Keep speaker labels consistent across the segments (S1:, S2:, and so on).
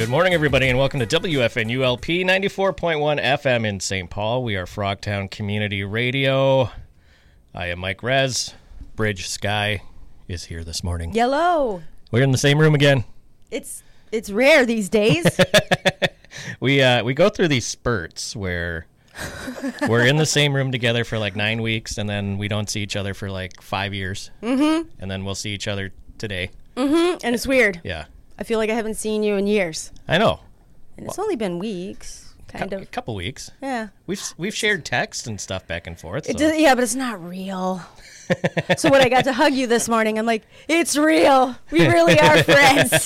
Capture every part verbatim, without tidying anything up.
S1: Good morning, everybody, and welcome to W F N U L P ninety-four point one F M in Saint Paul. We are Frogtown Community Radio. I am Mike Rez. Bridge Sky is here this morning.
S2: Yellow.
S1: We're in the same room again.
S2: It's it's rare these days.
S1: we uh, we go through these spurts where we're in the same room together for like nine weeks, and then we don't see each other for like five years. Mm-hmm. And then we'll see each other today.
S2: Mm-hmm. And it's weird.
S1: Yeah.
S2: I feel like I haven't seen you in years.
S1: I know.
S2: And it's well, only been weeks, kind
S1: cu-
S2: of.
S1: A couple weeks.
S2: Yeah.
S1: We've we've shared text and stuff back and forth.
S2: It
S1: So.
S2: does, yeah, but it's not real. So when I got to hug you this morning, I'm like, it's real. We really are friends.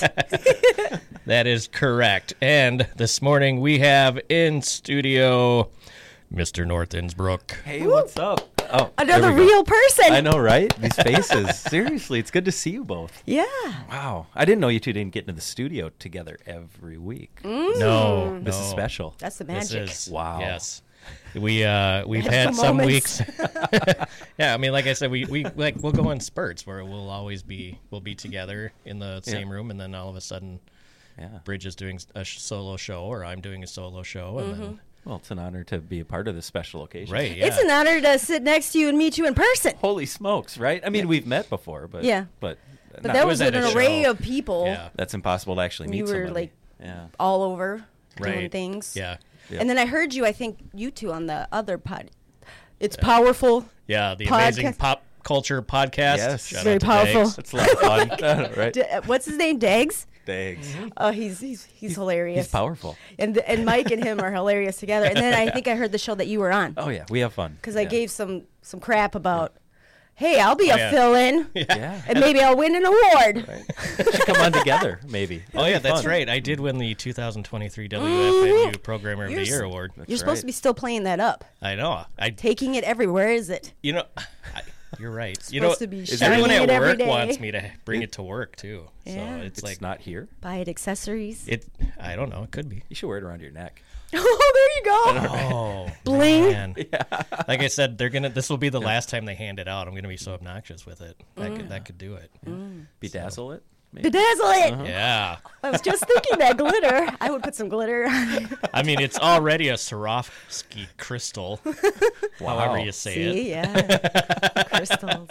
S1: That is correct. And this morning we have in studio Mister North Innsbruck.
S3: Hey, what's up? Oh,
S2: Another
S3: there we go.
S2: real person.
S3: I know, right? These faces. Seriously, it's good to see you both.
S2: Yeah.
S3: Wow. I didn't know you two didn't get into the studio together every week.
S2: Mm.
S1: No,
S3: This
S1: no.
S3: is special.
S2: That's the
S1: This
S2: magic.
S1: is-
S3: Wow.
S1: Yes. We uh we've
S2: That's
S1: had
S2: the
S1: some
S2: moments.
S1: weeks. Yeah, I mean, like I said, we, we like we'll go in spurts where we'll always be we'll be together in the same
S3: Yeah.
S1: room, and then all of a sudden,
S3: Yeah.
S1: Bridge is doing a sh- solo show, or I'm doing a solo show, and then
S3: Well, it's an honor to be a part of this special occasion.
S1: right, yeah,
S2: It's an honor to sit next to you and meet you in person.
S3: Holy smokes, right? I mean, we've met before, but
S2: Yeah.
S3: but,
S2: But
S3: not-
S2: that
S1: It
S2: was,
S1: was at
S2: an
S1: a
S2: array
S1: show.
S2: of people
S1: yeah,
S3: that's impossible to actually meet
S2: You were,
S3: somebody.
S2: like-
S3: yeah.
S2: all over doing
S1: right,
S2: things.
S1: yeah,
S3: Yep.
S2: And then I heard you, I think, you two on the other pod. It's powerful.
S1: yeah. The
S2: Podcast.
S1: amazing pop culture podcast.
S3: Yes.
S1: Shout
S2: Very
S1: out to
S2: powerful.
S1: Dags.
S3: It's a lot of fun, right?
S2: D- uh, what's his name? Dags?
S3: Thanks.
S2: Oh, he's he's he's hilarious.
S3: He's powerful.
S2: And and Mike and him are hilarious together. And then I think I heard the show that you were on
S3: Oh yeah, we have fun.
S2: because I
S3: Yeah.
S2: gave some some crap about, hey, I'll be
S1: Oh,
S2: a
S1: yeah.
S2: fill-in
S3: Yeah.
S2: and maybe I'll win an award.
S3: Right. We should come on together, maybe.
S1: Oh yeah,
S3: It'd be
S1: that's
S3: fun.
S1: right. I did win the two thousand twenty-three W F N U Programmer of
S2: You're
S1: the Year
S2: s-
S1: award.
S3: That's
S2: You're supposed
S3: right.
S2: to be still playing that up,
S1: I know. I
S2: taking it everywhere. Is it?
S1: you know. I, You're right. You know,
S2: supposed to be
S1: is
S2: shining
S1: everyone at
S2: it every
S1: work
S2: day.
S1: wants me to bring it to work too.
S2: Yeah.
S1: So it's,
S3: It's
S1: like
S3: not here.
S2: Buy it accessories.
S1: it. I don't know. It could be.
S3: You should wear it around your neck.
S2: Oh, there you go.
S1: Oh,
S2: Bling.
S1: man. Like I said, they're gonna. This will be the last time they hand it out. I'm gonna be so obnoxious with it. That
S2: Mm.
S1: could that could do it.
S3: Bedazzle it. Maybe.
S2: Bedazzle it.
S1: Yeah.
S2: I was just thinking that glitter. I would put some glitter on it.
S1: I mean, it's already a Swarovski crystal. However you say it.
S2: See, yeah. Crystals.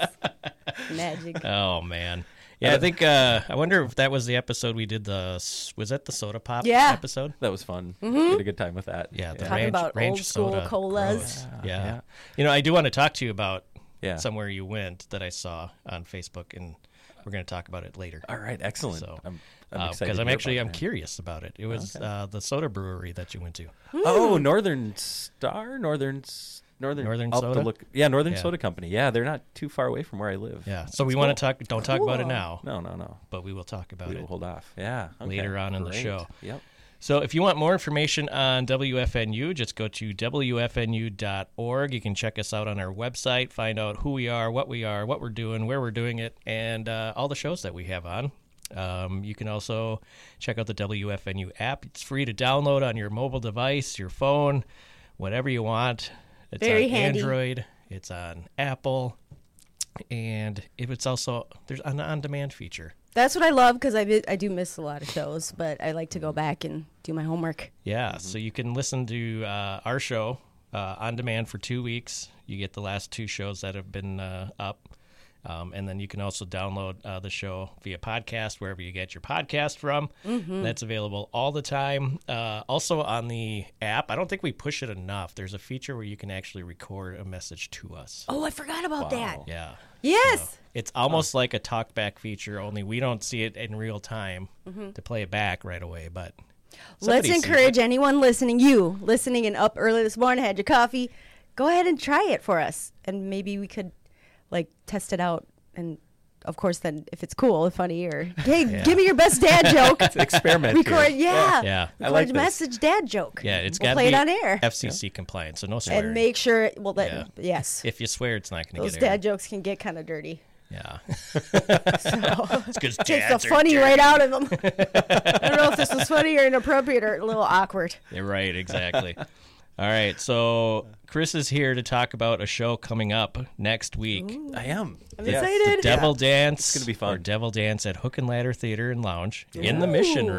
S2: Magic.
S1: Oh man. Yeah, I think. Uh, I wonder if that was the episode we did. The was that the soda pop
S2: Yeah.
S1: episode?
S3: That was fun. We had a good time with that.
S1: Yeah, the
S2: Talking
S1: ranch,
S2: about
S1: ranch
S2: old school
S1: soda.
S2: colas.
S1: Gross. Yeah.
S3: yeah.
S1: You know, I do want to talk to you about
S3: Yeah.
S1: somewhere you went that I saw on Facebook, and we're going to talk about it later.
S3: All right. Excellent.
S1: So,
S3: I'm, I'm
S1: Because
S3: excited. to
S1: I'm
S3: hear
S1: actually
S3: about
S1: I'm
S3: that.
S1: curious about it. It was
S3: Okay.
S1: uh, the soda brewery that you went to.
S3: Oh, Northern Star, Northern, S- Northern,
S1: Northern
S3: I'll have to
S1: Soda?
S3: Look, yeah, Northern
S1: Yeah.
S3: Soda Company. Yeah, they're not too far away from where I live.
S1: Yeah. So we
S3: That's
S1: want
S3: cool.
S1: to talk. Don't talk about it
S2: Cool.
S1: now,
S3: No, no, no.
S1: but we will talk about
S3: We
S1: it
S3: will hold off. Yeah. okay.
S1: later on in the
S3: Great.
S1: show.
S3: Yep.
S1: So if you want more information on W F N U, just go to W F N U dot org. You can check us out on our website, find out who we are, what we are, what we're doing, where we're doing it, and uh, all the shows that we have on. Um, you can also check out the W F N U app. It's free to download on your mobile device, your phone, whatever you want. It's
S2: Very
S1: on
S2: handy.
S1: Android. It's on Apple. And if it's also, there's an on-demand feature.
S2: That's what I love because I, mi- I do miss a lot of shows, but I like to go back and do my homework.
S1: Yeah, so you can listen to uh, our show uh, on demand for two weeks. You get the last two shows that have been uh, up. Um, and then you can also download uh, the show via podcast, wherever you get your podcast from.
S2: Mm-hmm.
S1: That's available all the time. Uh, also on the app, I don't think we push it enough. There's a feature where you can actually record a message to us.
S2: Oh, I forgot about that.
S3: Wow.
S1: Yeah.
S2: Yes.
S1: It's almost like a talkback feature, only we don't see it in real time to play it back right away. But
S2: Mm-hmm. Let's
S1: somebody sees
S2: encourage
S1: it.
S2: anyone listening, you listening and up early this morning, had your coffee, go ahead and try it for us. And maybe we could like test it out. And of course, then if it's cool, funny, or hey,
S1: Yeah.
S2: give me your best dad joke.
S3: Experiment.
S2: Record,
S3: here.
S2: yeah.
S1: Yeah.
S3: I
S2: Record
S3: like
S2: a
S3: this.
S2: message dad joke.
S1: Yeah, it's
S2: we'll
S1: got to
S2: play
S1: be
S2: it on air.
S1: F C C compliant, so no swearing.
S2: And make sure, well, that,
S1: Yeah.
S2: yes.
S1: If you swear, it's not going to
S2: Those
S1: get
S2: dad
S1: aired.
S2: jokes can get kind of dirty.
S1: Yeah.
S2: So
S1: It's because
S2: takes the
S1: dads are
S2: funny
S1: dirty.
S2: right out of them. I don't know if this was funny or inappropriate or a little awkward.
S1: You're right, exactly. All right, so Chris is here to talk about a show coming up next week.
S3: I am.
S2: I'm
S3: Yes.
S2: excited.
S1: Devil Dance.
S3: It's gonna be fun.
S1: Or Devil Dance at Hook and Ladder Theater and Lounge in the Mission
S2: Ooh.
S1: Room.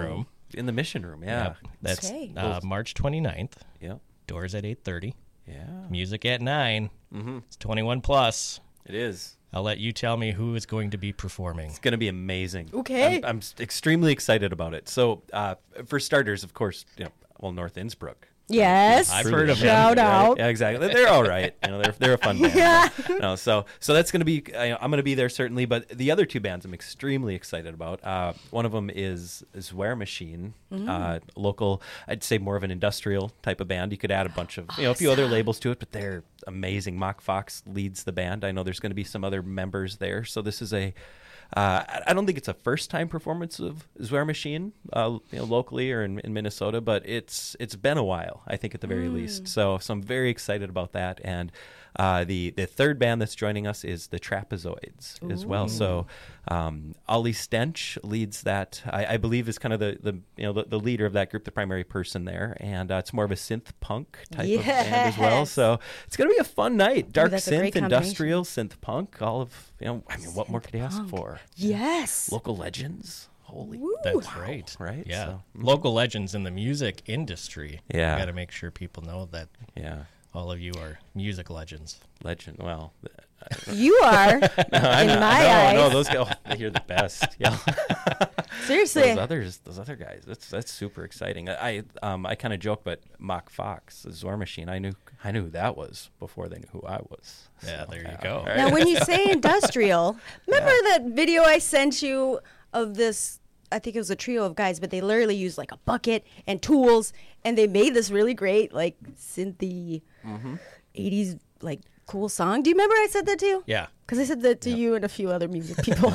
S3: in the Mission Room. Yeah.
S1: Yep. That's
S2: Okay.
S1: uh, March twenty-ninth.
S3: Yep.
S1: Doors at eight thirty.
S3: Yeah.
S1: Music at nine.
S3: Mm-hmm.
S1: It's twenty-one plus.
S3: It is.
S1: I'll let you tell me who is going to be performing.
S3: It's going to be amazing.
S2: Okay.
S3: I'm, I'm s- extremely excited about it. So, uh, for starters, of course, you know, well, North Innsbruck.
S2: Yes.
S1: I've
S3: Truly
S1: heard of
S3: amazing,
S2: Shout
S3: right?
S2: out.
S3: Yeah, exactly. They're all right. You know, they're they're a fun band.
S2: Yeah.
S3: You know, so so that's going to be. I, I'm going to be there certainly. But the other two bands I'm extremely excited about. Uh, one of them is Swear Machine,
S2: Mm.
S3: uh, local. I'd say more of an industrial type of band. You could add a bunch of you know a few other labels to it, but they're amazing. Mock Fox leads the band. I know there's going to be some other members there. So this is a. Uh, I- I don't think it's a first-time performance of Swear Machine, uh, you know, locally or in, in Minnesota, but it's it's been a while, I think, at the very least. So, so I'm very excited about that. And uh, the the third band that's joining us is the Trapezoids as well. So, um, Ollie Stench leads that. I, I believe is kind of the, the you know the, the leader of that group, the primary person there, and uh, it's more of a synth punk type of band as well.
S2: Yes.
S3: So it's gonna be a fun night. Dark
S2: that's a
S3: synth,
S2: great combination.
S3: industrial, synth punk, all of you know. I mean, what more could you ask
S2: punk.
S3: for?
S2: Yes.
S3: Local legends. Holy,
S1: That's right.
S3: right?
S1: Yeah.
S3: So-
S1: Local legends in the music industry.
S3: Yeah.
S1: Got to make sure people know that
S3: yeah,
S1: all of you are music legends.
S3: legend. Well,
S2: You are,
S3: I'm
S2: in
S3: not-
S2: my
S3: no,
S2: eyes.
S3: no, those guys, oh, you're the best. Yeah,
S2: Seriously.
S3: those others, those other guys. That's that's super exciting. I um I kind of joke, but Mock Fox, the Zor Machine. I knew I knew who that was before they knew who I was.
S1: Yeah,
S3: So,
S1: there you
S3: yeah.
S1: go.
S3: All right.
S2: Now, when you say industrial, remember that video I sent you of this? I think it was a trio of guys, but they literally used like a bucket and tools, and they made this really great, like synthy eighties like cool song. Do you remember I said that to you?
S1: Yeah.
S2: Because I said that to you and a few other music people,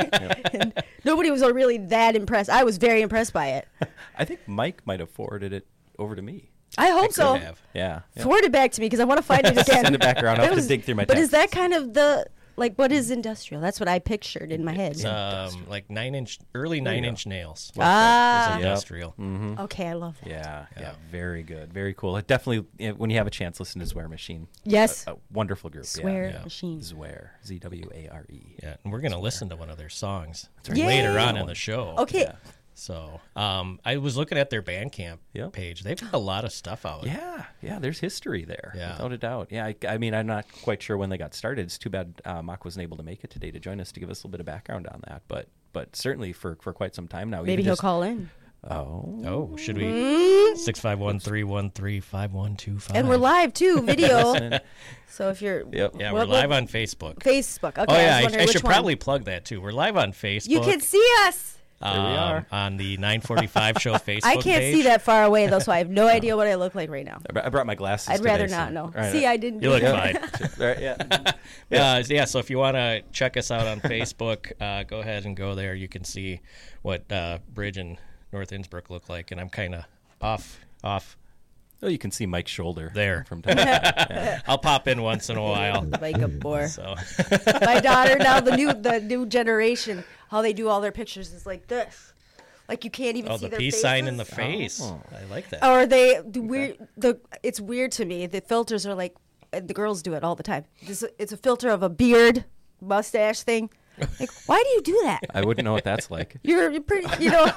S2: and nobody was really that impressed. I was very impressed by it.
S3: I think Mike might have forwarded it over to me.
S2: I hope
S1: Could
S2: so.
S1: have.
S3: Yeah. yeah.
S2: Forward it back to me because I want to find it again.
S3: Send it back around. I'll
S2: It
S3: have to
S2: was-
S3: dig through my
S2: But is
S3: texts.
S2: that kind of the like what is industrial? That's what I pictured in my head.
S1: Um, like nine inch, early nine inch nails.
S2: Ah.
S1: Is
S3: Yep.
S1: industrial.
S2: Okay, I love that.
S3: Yeah, yeah,
S1: Yeah.
S3: very good, very cool. It definitely, you know, when you have a chance, listen to Swear Machine.
S2: Yes.
S3: a, a wonderful group.
S2: Swear
S1: Yeah.
S2: machine.
S3: Swear, Z W A R E.
S1: Yeah, and we're gonna listen to one of their songs
S2: right.
S1: later
S2: Yay.
S1: on in the show.
S2: Okay.
S3: Yeah.
S1: So, um, I was looking at their Bandcamp
S3: Yep.
S1: page. They've got a lot of stuff out.
S3: Yeah, yeah. There's history there,
S1: Yeah.
S3: without a doubt. Yeah, I, I mean, I'm not quite sure when they got started. It's too bad uh, Mock wasn't able to make it today to join us to give us a little bit of background on that. But, but certainly for, for quite some time now.
S2: Maybe
S3: even
S2: he'll
S3: just-
S2: call in.
S3: Oh,
S1: Oh, should we? Six five one three one three five one two five.
S2: And we're live too, video.
S3: Listen.
S2: So if you're
S3: Yep.
S1: Yeah,
S2: what-
S1: we're live
S2: what-
S1: on Facebook.
S2: Facebook. Okay,
S1: Oh
S2: I
S1: yeah,
S2: was
S1: I,
S2: wondering
S1: I
S2: which
S1: should
S2: one.
S1: probably plug that too. We're live on Facebook.
S2: You can see us.
S3: There we
S1: um,
S3: are.
S1: on the nine forty-five show Facebook.
S2: I can't
S1: page.
S2: see that far away though, so I have no idea what I look like right now.
S3: I br- I brought my glasses.
S2: I'd
S3: today,
S2: rather
S3: so-
S2: not know.
S3: All right.
S2: See, I didn't.
S1: You
S2: do
S1: look
S2: that.
S1: fine.
S3: All right, yeah.
S1: Yeah, yeah. So if you want to check us out on Facebook, uh, go ahead and go there. You can see what uh, Bridge and North Innsbruck look like, and I'm kind of off, off.
S3: Oh, you can see Mike's shoulder
S1: There.
S3: from time to time. Yeah.
S1: I'll pop in once in a while.
S2: Like a bore.
S1: So
S2: My daughter now, the new the new generation, how they do all their pictures is like this. Like you can't even
S1: oh,
S2: see
S1: the
S2: their
S1: peace
S2: faces.
S1: sign in the face.
S3: Oh.
S1: I like that.
S2: Or they the weird the it's weird to me. The filters are like and the girls do it all the time. This it's a filter of a beard mustache thing. Like why do you do that?
S3: I wouldn't know what that's like.
S2: You're, you're pretty, you know.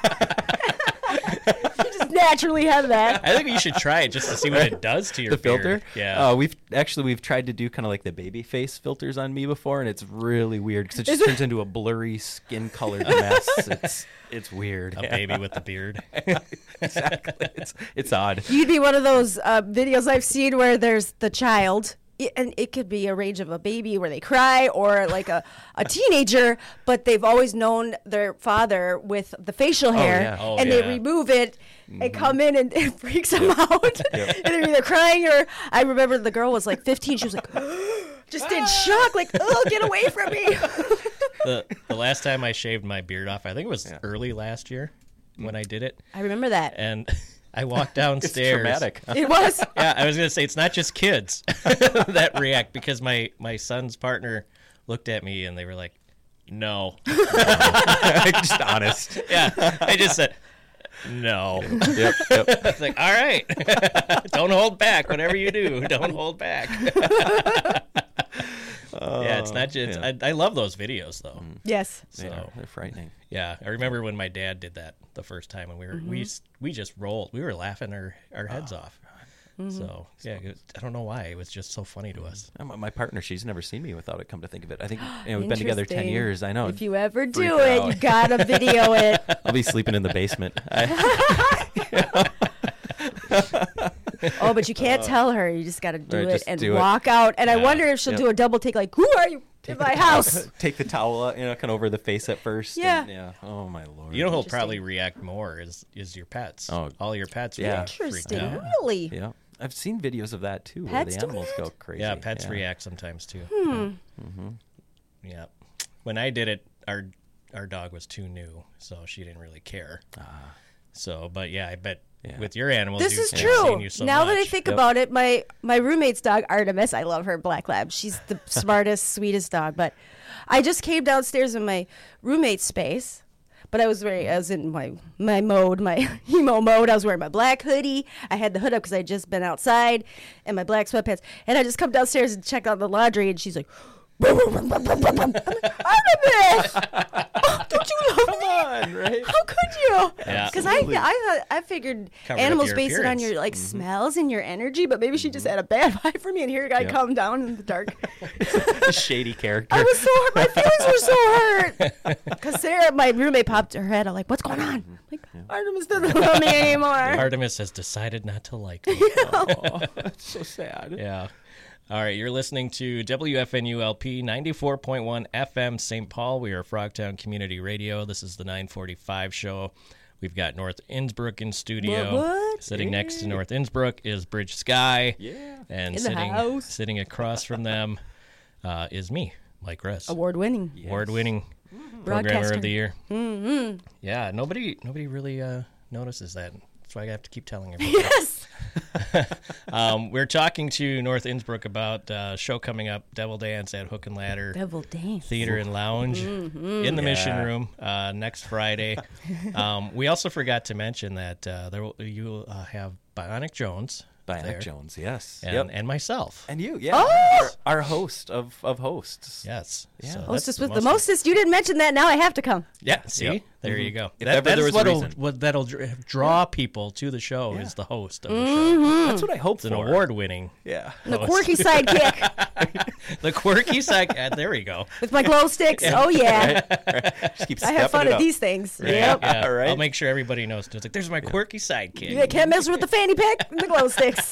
S2: You just naturally have that.
S1: I think you should try it just to see what it does to your
S3: The
S1: beard.
S3: filter,
S1: Yeah.
S3: Uh, we've actually we've tried to do kind of like the baby face filters on me before, and it's really weird because it just
S2: Is it-
S3: turns into a blurry skin colored mess. It's it's weird.
S1: a baby with the beard.
S3: Exactly. It's it's odd.
S2: You'd be one of those uh, videos I've seen where there's the child, i- and it could be a range of a baby where they cry or like a, a teenager, but they've always known their father with the facial hair,
S3: yeah.
S1: Oh,
S2: and
S1: yeah.
S2: they remove it and come in and it freaks them out. And they're either crying or I remember the girl was like fifteen. She was like, just in shock, like, oh, get away from me.
S1: the The last time I shaved my beard off, I think it was early last year when I did it,
S2: I remember that.
S1: and I walked
S3: It's
S1: downstairs.
S3: traumatic.
S2: It was.
S1: Yeah, I was gonna say it's not just kids that react because my my son's partner looked at me and they were like, "No."
S3: Just honest.
S1: Yeah, I just said, "No."
S3: Yep. Yep.
S1: It's like, all right, don't hold back. Whatever you do, don't hold back. Yeah, it's not It's,
S3: Yeah.
S1: I, I love those videos though.
S2: Yes.
S1: So
S3: They are. They're frightening.
S1: yeah, I remember when my dad did that the first time, and we were
S2: Mm-hmm.
S1: we s- we just rolled. We were laughing our, our heads off.
S2: Mm-hmm.
S1: So yeah, it was- I don't know why it was just so funny to us.
S3: And my- My partner, she's never seen me without it. Come to think of it, I think you know, we've been together ten
S2: Interesting.
S3: years. I know.
S2: If you ever
S3: Freak
S2: do
S3: her
S2: it,
S3: out.
S2: you gotta video it.
S3: I'll be sleeping in the basement. I,
S2: Oh, but you can't tell her. You just gotta do
S3: Right,
S2: it
S3: just
S2: and
S3: do it.
S2: walk out. And I
S1: Yeah.
S2: wonder if she'll
S3: Yep.
S2: do a double take, like, "Who are you in my house?"
S3: take the towel, out, you know, kind of over the face at first.
S2: Yeah.
S3: And, yeah. Oh my lord.
S1: You know who'll
S2: Interesting.
S1: probably react more is is your pets.
S3: Oh.
S1: All your pets. will
S3: Yeah.
S1: get freaked
S2: Interesting.
S1: out.
S2: Really?
S3: Yeah. I've seen videos of that too,
S2: Pets
S3: where
S2: do
S3: the animals
S2: that?
S3: go crazy.
S1: Yeah, pets
S3: yeah.
S1: react sometimes too.
S2: Hmm.
S1: Yeah. When I did it, our our dog was too new, so she didn't really care. So, but yeah, I bet
S3: Yeah.
S1: with your animals,
S2: This
S1: you've
S2: is
S1: seen
S2: true.
S1: you so
S2: now that I
S1: much.
S2: think
S3: Yep.
S2: about it, my my roommate's dog Artemis, I love her black lab. She's the smartest, sweetest dog. But I just came downstairs in my roommate's space. But I was very, I was in my my mode, my emo mode. I was wearing my black hoodie. I had the hood up because I had just been outside, and my black sweatpants. And I just come downstairs and check on the laundry, and she's like, I'm like, Artemis! Oh, don't you love
S3: Come
S2: me?
S3: on, right?
S2: How could you?
S1: Yeah.
S2: Because I, I, I figured
S1: Covered up
S2: animals
S1: your
S2: base it on
S1: appearance.
S2: your like smells and your energy, but maybe she just had a bad vibe for me, and here I
S3: Yeah.
S2: come down in the dark.
S3: Shady character.
S2: I was so hurt. My feelings were so hurt. Because Sarah, my roommate, popped her head. I'm like, "What's going on?" I'm like, Artemis doesn't love me anymore.
S1: Artemis has decided not to like me.
S3: Oh, that's so sad.
S1: Yeah. All right, you're listening to W F N U L P ninety-four point one F M Saint Paul. We are Frogtown Community Radio. This is the nine forty-five show. We've got North Innsbruck in studio.
S2: What, what?
S1: Sitting next to North Innsbruck is Bridge Sky.
S3: Yeah.
S1: And
S2: In the
S1: sitting
S2: house.
S1: sitting across from them uh, is me, Mike Ress.
S2: Award winning.
S1: Award-winning programmer
S2: Broadcaster.
S1: of the year. Mm-hmm. Yeah, nobody nobody really uh, notices that. That's why I have to keep telling everybody.
S2: Yes.
S1: Um, we're talking to North Innsbruck about uh, show coming up, Devil Dance at Hook and Ladder
S2: Devil dance.
S1: Theater and Lounge in the Mission
S3: Yeah.
S1: Room uh, next Friday. um, we also forgot to mention that uh, there will, you'll uh, have Bionic Jones
S3: Bionic
S1: there,
S3: Jones, yes.
S1: and,
S3: yep.
S1: and myself.
S3: And you, yeah.
S2: Oh!
S3: Our, our host of, of hosts.
S1: Yes.
S3: Yeah.
S1: So that's
S2: Hostess with the
S1: most-
S2: mostest. You didn't mention that. Now I have to come.
S1: Yeah, see?
S3: Yep.
S1: There you go.
S3: If
S1: That,
S3: ever
S1: that
S3: there
S1: is
S3: was a
S1: what'll,
S3: reason.
S1: what, that'll dr- draw people to the show is the host of the
S2: Mm-hmm.
S1: show.
S3: That's what I hope
S1: It's an
S3: for.
S1: award-winning.
S3: Yeah.
S2: The quirky sidekick
S1: The quirky side. uh, there we go.
S2: with my glow sticks. Oh, yeah.
S3: Just keep
S2: I have
S3: stepping
S2: fun
S3: it
S2: at
S3: up.
S2: these things.
S1: Right?
S2: Yep.
S1: Yeah.
S3: All right.
S1: I'll make sure everybody knows. It's like, there's my quirky sidekick.
S2: You can't mess with the fanny pack and the glow sticks.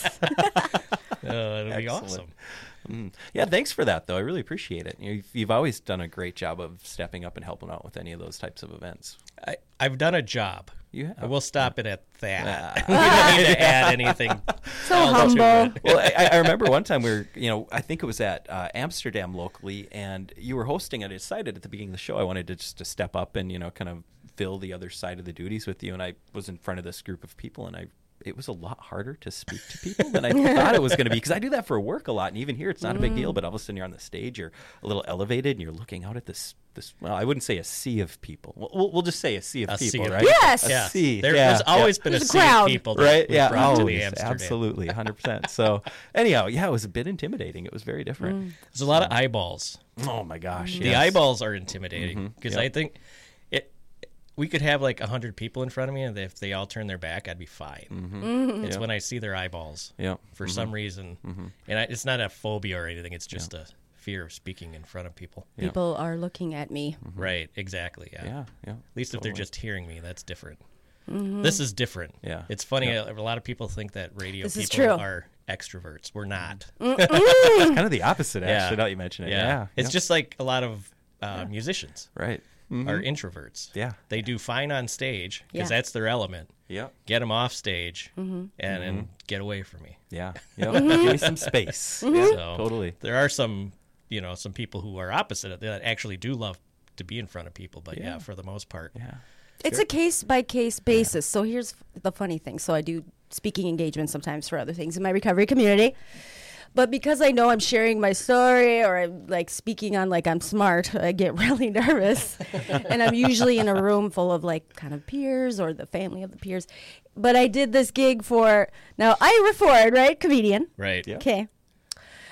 S1: Uh, it'll be
S3: Excellent.
S1: awesome.
S3: Mm. Yeah, thanks for that, though. I really appreciate it. You've, you've always done a great job of stepping up and helping out with any of those types of events.
S1: I, I've done a job.
S3: You have.
S1: I will stop it at that.
S3: Ah.
S1: we don't need to add anything.
S2: So
S1: else to
S2: humble.
S1: it.
S3: Well, I, I remember one time we were, you know, I think it was at uh, Amsterdam locally, and you were hosting, and I decided at the beginning of the show I wanted to just to step up and, you know, kind of fill the other side of the duties with you, and I was in front of this group of people, and I it was a lot harder to speak to people than I thought it was going to be, because I do that for work a lot, and even here it's not a big deal, but all of a sudden you're on the stage, you're a little elevated, and you're looking out at this, this well, I wouldn't say a sea of people. We'll, we'll, we'll just say a sea of
S1: A sea
S3: people,
S1: of
S3: right?
S1: people.
S2: Yes.
S3: A
S1: Yeah.
S3: sea.
S1: There,
S3: yeah,
S1: there's always
S3: yeah.
S1: been a
S2: There's a
S1: sea of
S2: crowd.
S1: people that
S3: Right?
S1: we
S3: Yeah,
S1: brought to
S3: always,
S1: Amsterdam.
S3: absolutely, one hundred percent. So anyhow, yeah, it was a bit intimidating. It was very different.
S1: There's a lot of eyeballs.
S3: Oh my gosh,
S1: The
S3: yes.
S1: eyeballs are intimidating because
S3: Yep.
S1: I think it. We could have like a hundred people in front of me, and if they all turn their back, I'd be fine.
S2: Mm-hmm.
S1: It's
S3: Yep.
S1: when I see their eyeballs
S3: Yeah.
S1: for some reason, and I, it's not a phobia or anything. It's just a fear of speaking in front of people.
S3: Yeah.
S2: People are looking at me.
S1: Right? Exactly. Yeah.
S3: Yeah, yeah.
S1: At least if they're
S3: totally.
S1: just hearing me, that's different. This is different.
S3: Yeah.
S1: It's funny. A, a lot of people think that radio
S2: This is
S1: people
S2: true.
S1: are extroverts. We're not.
S3: It's kind of the opposite,
S1: Yeah.
S3: actually, now that you mention it.
S1: Yeah.
S3: Yeah.
S1: It's
S3: yeah.
S1: just like a lot of uh, musicians
S3: right. Mhm.
S1: are introverts.
S3: Yeah.
S1: They do fine on stage because
S2: Yeah.
S1: that's their element.
S3: Yeah.
S1: Get them off stage and, and get away from me.
S3: Yeah. Yeah. Give me some space. Yeah,
S1: So
S3: totally.
S1: There are some, you know, some people who are opposite of that actually do love to be in front of people, but yeah,
S3: Yeah.
S1: for the most part.
S3: Yeah.
S2: It's a case by case basis. So here's the funny thing. So I do speaking engagements sometimes for other things in my recovery community. But because I know I'm sharing my story or I'm like speaking on like I'm smart, I get really nervous. And I'm usually in a room full of like kind of peers or the family of the peers. But I did this gig for, now Ira Ford, right? Comedian.
S1: Right.
S3: Yeah.
S2: Okay.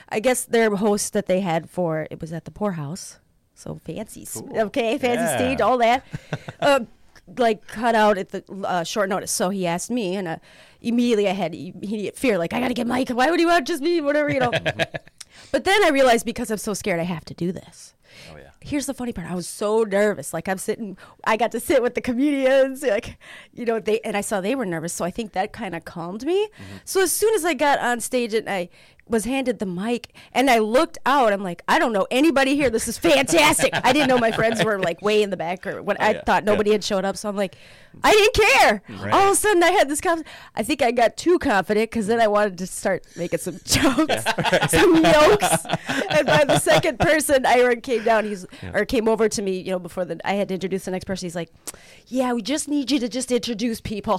S2: I guess their host that they had for it was at the Poorhouse, so fancy,
S3: Cool.
S2: okay, fancy
S3: Yeah.
S2: stage, all that, uh, like cut out at the uh, short notice. So he asked me, and uh, immediately I had immediate fear, like I gotta get Mike. Why would he want just me? Whatever, you know. But then I realized because I'm so scared, I have to do this.
S3: Oh yeah.
S2: Here's the funny part. I was so nervous. Like I'm sitting, I got to sit with the comedians, like, you know, they, and I saw they were nervous. So I think that kind of calmed me. Mm-hmm. So as soon as I got on stage and I was handed the mic and I looked out, I'm like, I don't know anybody here. This is fantastic. I didn't know my friends were like way in the back or what.
S3: Oh,
S2: I
S3: yeah.
S2: thought nobody
S3: yeah.
S2: had showed up. So I'm like, I didn't care.
S1: Right.
S2: All of a sudden I had this confidence. I think I got too confident because then I wanted to start making some jokes, some jokes. And by the second person, Aaron came down, he's
S3: Yeah.
S2: or came over to me, you know, before the, I had to introduce the next person. He's like, yeah, we just need you to just introduce people.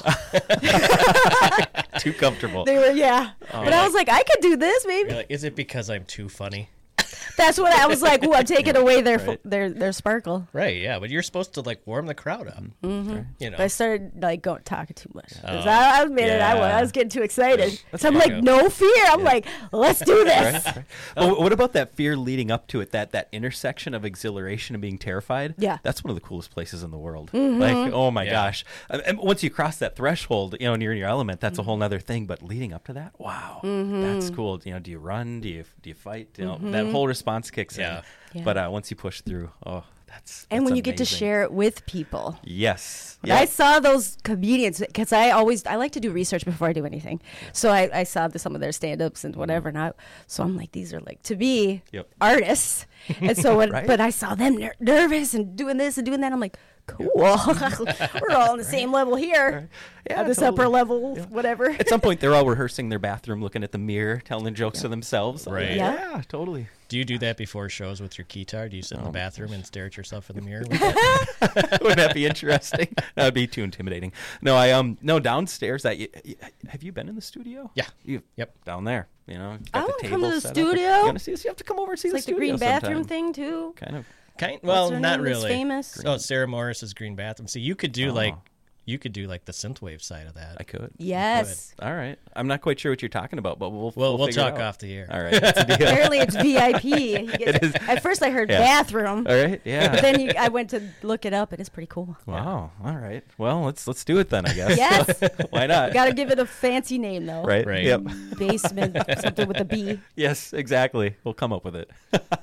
S3: Too comfortable.
S2: They were, yeah.
S3: Oh.
S2: But I was like, I could do this, maybe.
S1: You're like, is it because I'm too funny?
S2: That's what I was like. Ooh, I'm taking away their
S3: Right.
S2: their their sparkle.
S1: Right, yeah, but you're supposed to like warm the crowd up.
S2: Mm-hmm.
S1: You know.
S2: But I started like going talking too much. 'Cause
S1: Oh,
S2: I, I admitted I was
S3: yeah.
S2: I was getting too excited.
S3: That's
S2: So I'm
S1: fair.
S2: like, no fear. I'm like, let's do this.
S3: Right, right. But what about that fear leading up to it? That that intersection of exhilaration and being terrified.
S2: Yeah.
S3: that's one of the coolest places in the world.
S2: Mm-hmm.
S3: Like, oh my
S1: Yeah.
S3: gosh! And and once you cross that threshold, you know, and you're in your element, that's a whole nother thing. But leading up to that, wow,
S2: Mm-hmm.
S3: that's cool. You know, do you run? Do you do you fight? You know, that whole response kicks
S1: Yeah.
S3: in.
S2: Yeah.
S3: But uh, once you push through, oh, that's
S2: And
S3: that's
S2: when you get to
S3: amazing.
S2: share it with people.
S3: Yes.
S2: When I saw those comedians because I always I like to do research before I do anything. So I, I saw the, some of their stand-ups and whatever. And I, so I'm like, these are like to be
S3: Yep.
S2: artists. And so when,
S3: Right.
S2: but I saw them ner- nervous and doing this and doing that. I'm like, cool. We're all on the same level here.
S3: Yeah,
S2: At this
S3: totally.
S2: upper level, whatever.
S3: At some point, they're all rehearsing their bathroom, looking at the mirror, telling jokes to themselves.
S1: Right.
S2: Yeah.
S3: Yeah, totally.
S1: Do you do that before shows with your guitar? Do you sit in
S3: Oh,
S1: the
S3: my
S1: bathroom and stare at yourself in the mirror? With it?
S3: Wouldn't that be interesting? That'd be too intimidating. No, I um no downstairs. That y- y- have you been in the studio?
S1: Yeah.
S3: You
S1: Yep.
S3: down there. You know,
S2: I
S3: got
S2: wanna
S3: the
S2: come to
S3: table
S2: the
S3: set up.
S2: studio.
S3: You want to see us? You have to come over and see
S2: It's
S3: the
S2: like the
S3: studio
S2: green bathroom
S3: sometime.
S2: thing too.
S3: Kind of.
S1: Kind. Well,
S2: What's her
S1: not
S2: name that's
S1: really.
S2: famous?
S1: Oh, Sarah Morris's green bathroom. See, you could do
S3: Oh.
S1: like you could do like the synthwave side of that.
S3: I could.
S2: Yes.
S3: All right. I'm not quite sure what you're talking about, but we'll
S1: Well, we'll
S3: figure it
S1: talk
S3: out.
S1: off the air.
S3: All right. That's a deal.
S2: Apparently it's V I P. You get-
S3: It is.
S2: At first I heard
S3: Yeah.
S2: bathroom.
S3: All right. Yeah.
S2: But then you, I went to look it up and it's pretty cool.
S3: Wow. All right. Well, let's let's do it then. I guess.
S2: Yes.
S3: Why not?
S2: Got to give it a fancy name though.
S3: Right.
S1: Right.
S3: Yep.
S2: Basement, something with a B.
S3: Yes. Exactly. We'll come up with it.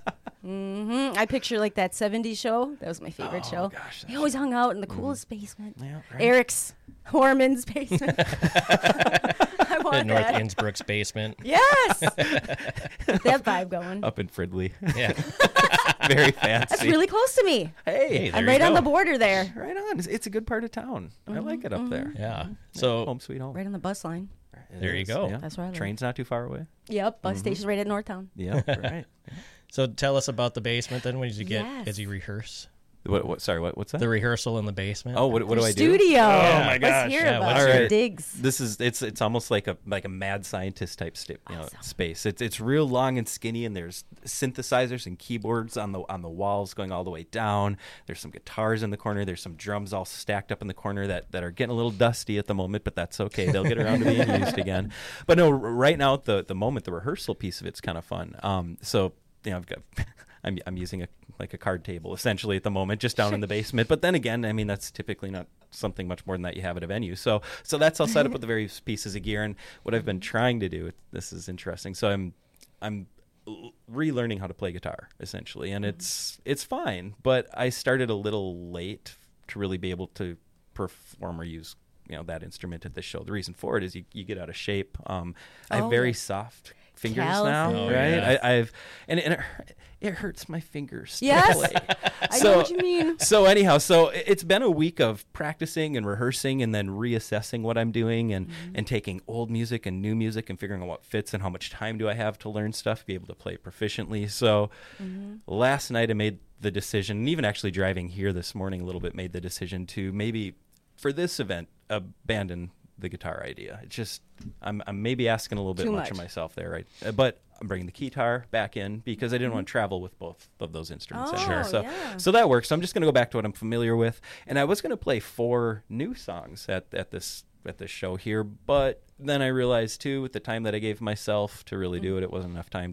S2: hmm I picture like that seventies show. That was my favorite
S3: Oh,
S2: show.
S3: gosh,
S2: They
S3: that's-
S2: always hung out in the coolest basement.
S3: Yeah. Right.
S2: Eric's Horman's basement. I want
S1: In North
S2: that.
S1: Innsbruck's basement.
S2: Yes. That vibe going.
S3: Up in Fridley.
S1: Yeah.
S3: Very fancy.
S2: That's really close to me.
S3: Hey,
S1: There
S2: I'm
S1: you
S2: right on
S1: go.
S2: the border there.
S3: right on. It's, it's a good part of town. I like it up there.
S1: Yeah. So
S3: Home sweet home.
S2: Right on the bus line.
S3: It
S1: There you
S3: is,
S1: go.
S3: yeah.
S2: That's where I live.
S3: Train's not too far away.
S2: Yep, bus station's right at Northtown.
S3: Yeah, right.
S1: so tell us about the basement then. When did you get
S2: Yes.
S1: as you rehearse?
S3: What? What? Sorry. What? What's that?
S1: The rehearsal in the basement.
S3: oh, what? What do I do?
S2: Studio.
S1: Oh, my
S2: Let's
S1: gosh.
S2: hear
S1: Yeah,
S2: about
S1: what's
S2: your
S3: your-
S2: digs.
S3: This is it's it's almost like a like a mad scientist type sti- you know,
S2: Awesome.
S3: space. It's it's real long and skinny, and there's synthesizers and keyboards on the on the walls going all the way down. There's some guitars in the corner. There's some drums all stacked up in the corner that, that are getting a little dusty at the moment, but that's okay. They'll get around to being used again. But no, r- right now at the the moment, the rehearsal piece of it's kind of fun. Um, so you know, I've got. I'm I'm using a like a card table essentially at the moment, just down in the basement. But then again, I mean that's typically not something much more than that you have at a venue. So so that's all set up with the various pieces of gear. And what I've been trying to do, this is interesting. So I'm I'm l- relearning how to play guitar essentially, and it's it's fine. But I started a little late to really be able to perform or use you know that instrument at this show. The reason for it is you you get out of shape. Um, I have
S2: Oh,
S3: very
S2: yeah.
S3: soft fingers
S2: Calluses.
S3: now,
S1: Oh,
S3: right?
S1: yeah.
S3: I, I've and, and it, hu- it hurts my fingers. to
S2: Yes.
S3: play.
S2: I
S3: So-
S2: know what you mean.
S3: So anyhow, so i- it's been a week of practicing and rehearsing, and then reassessing what I'm doing, and
S2: Mm-hmm.
S3: and taking old music and new music and figuring out what fits and how much time do I have to learn stuff, be able to play proficiently. So
S2: Mm-hmm.
S3: last night I made the decision, and even actually driving here this morning a little bit, made the decision to maybe for this event abandon the guitar idea. It's just I'm I'm maybe asking a little bit
S2: Too
S3: much of
S2: much.
S3: myself there, right? Uh, But I'm bringing the guitar back in because I didn't want to travel with both of those instruments
S2: Oh,
S3: anymore. So
S2: yeah.
S3: so that works. So I'm just going to go back to what I'm familiar with, and I was going to play four new songs at at this at this show here, but then I realized too, with the time that I gave myself to really do it, it wasn't enough time to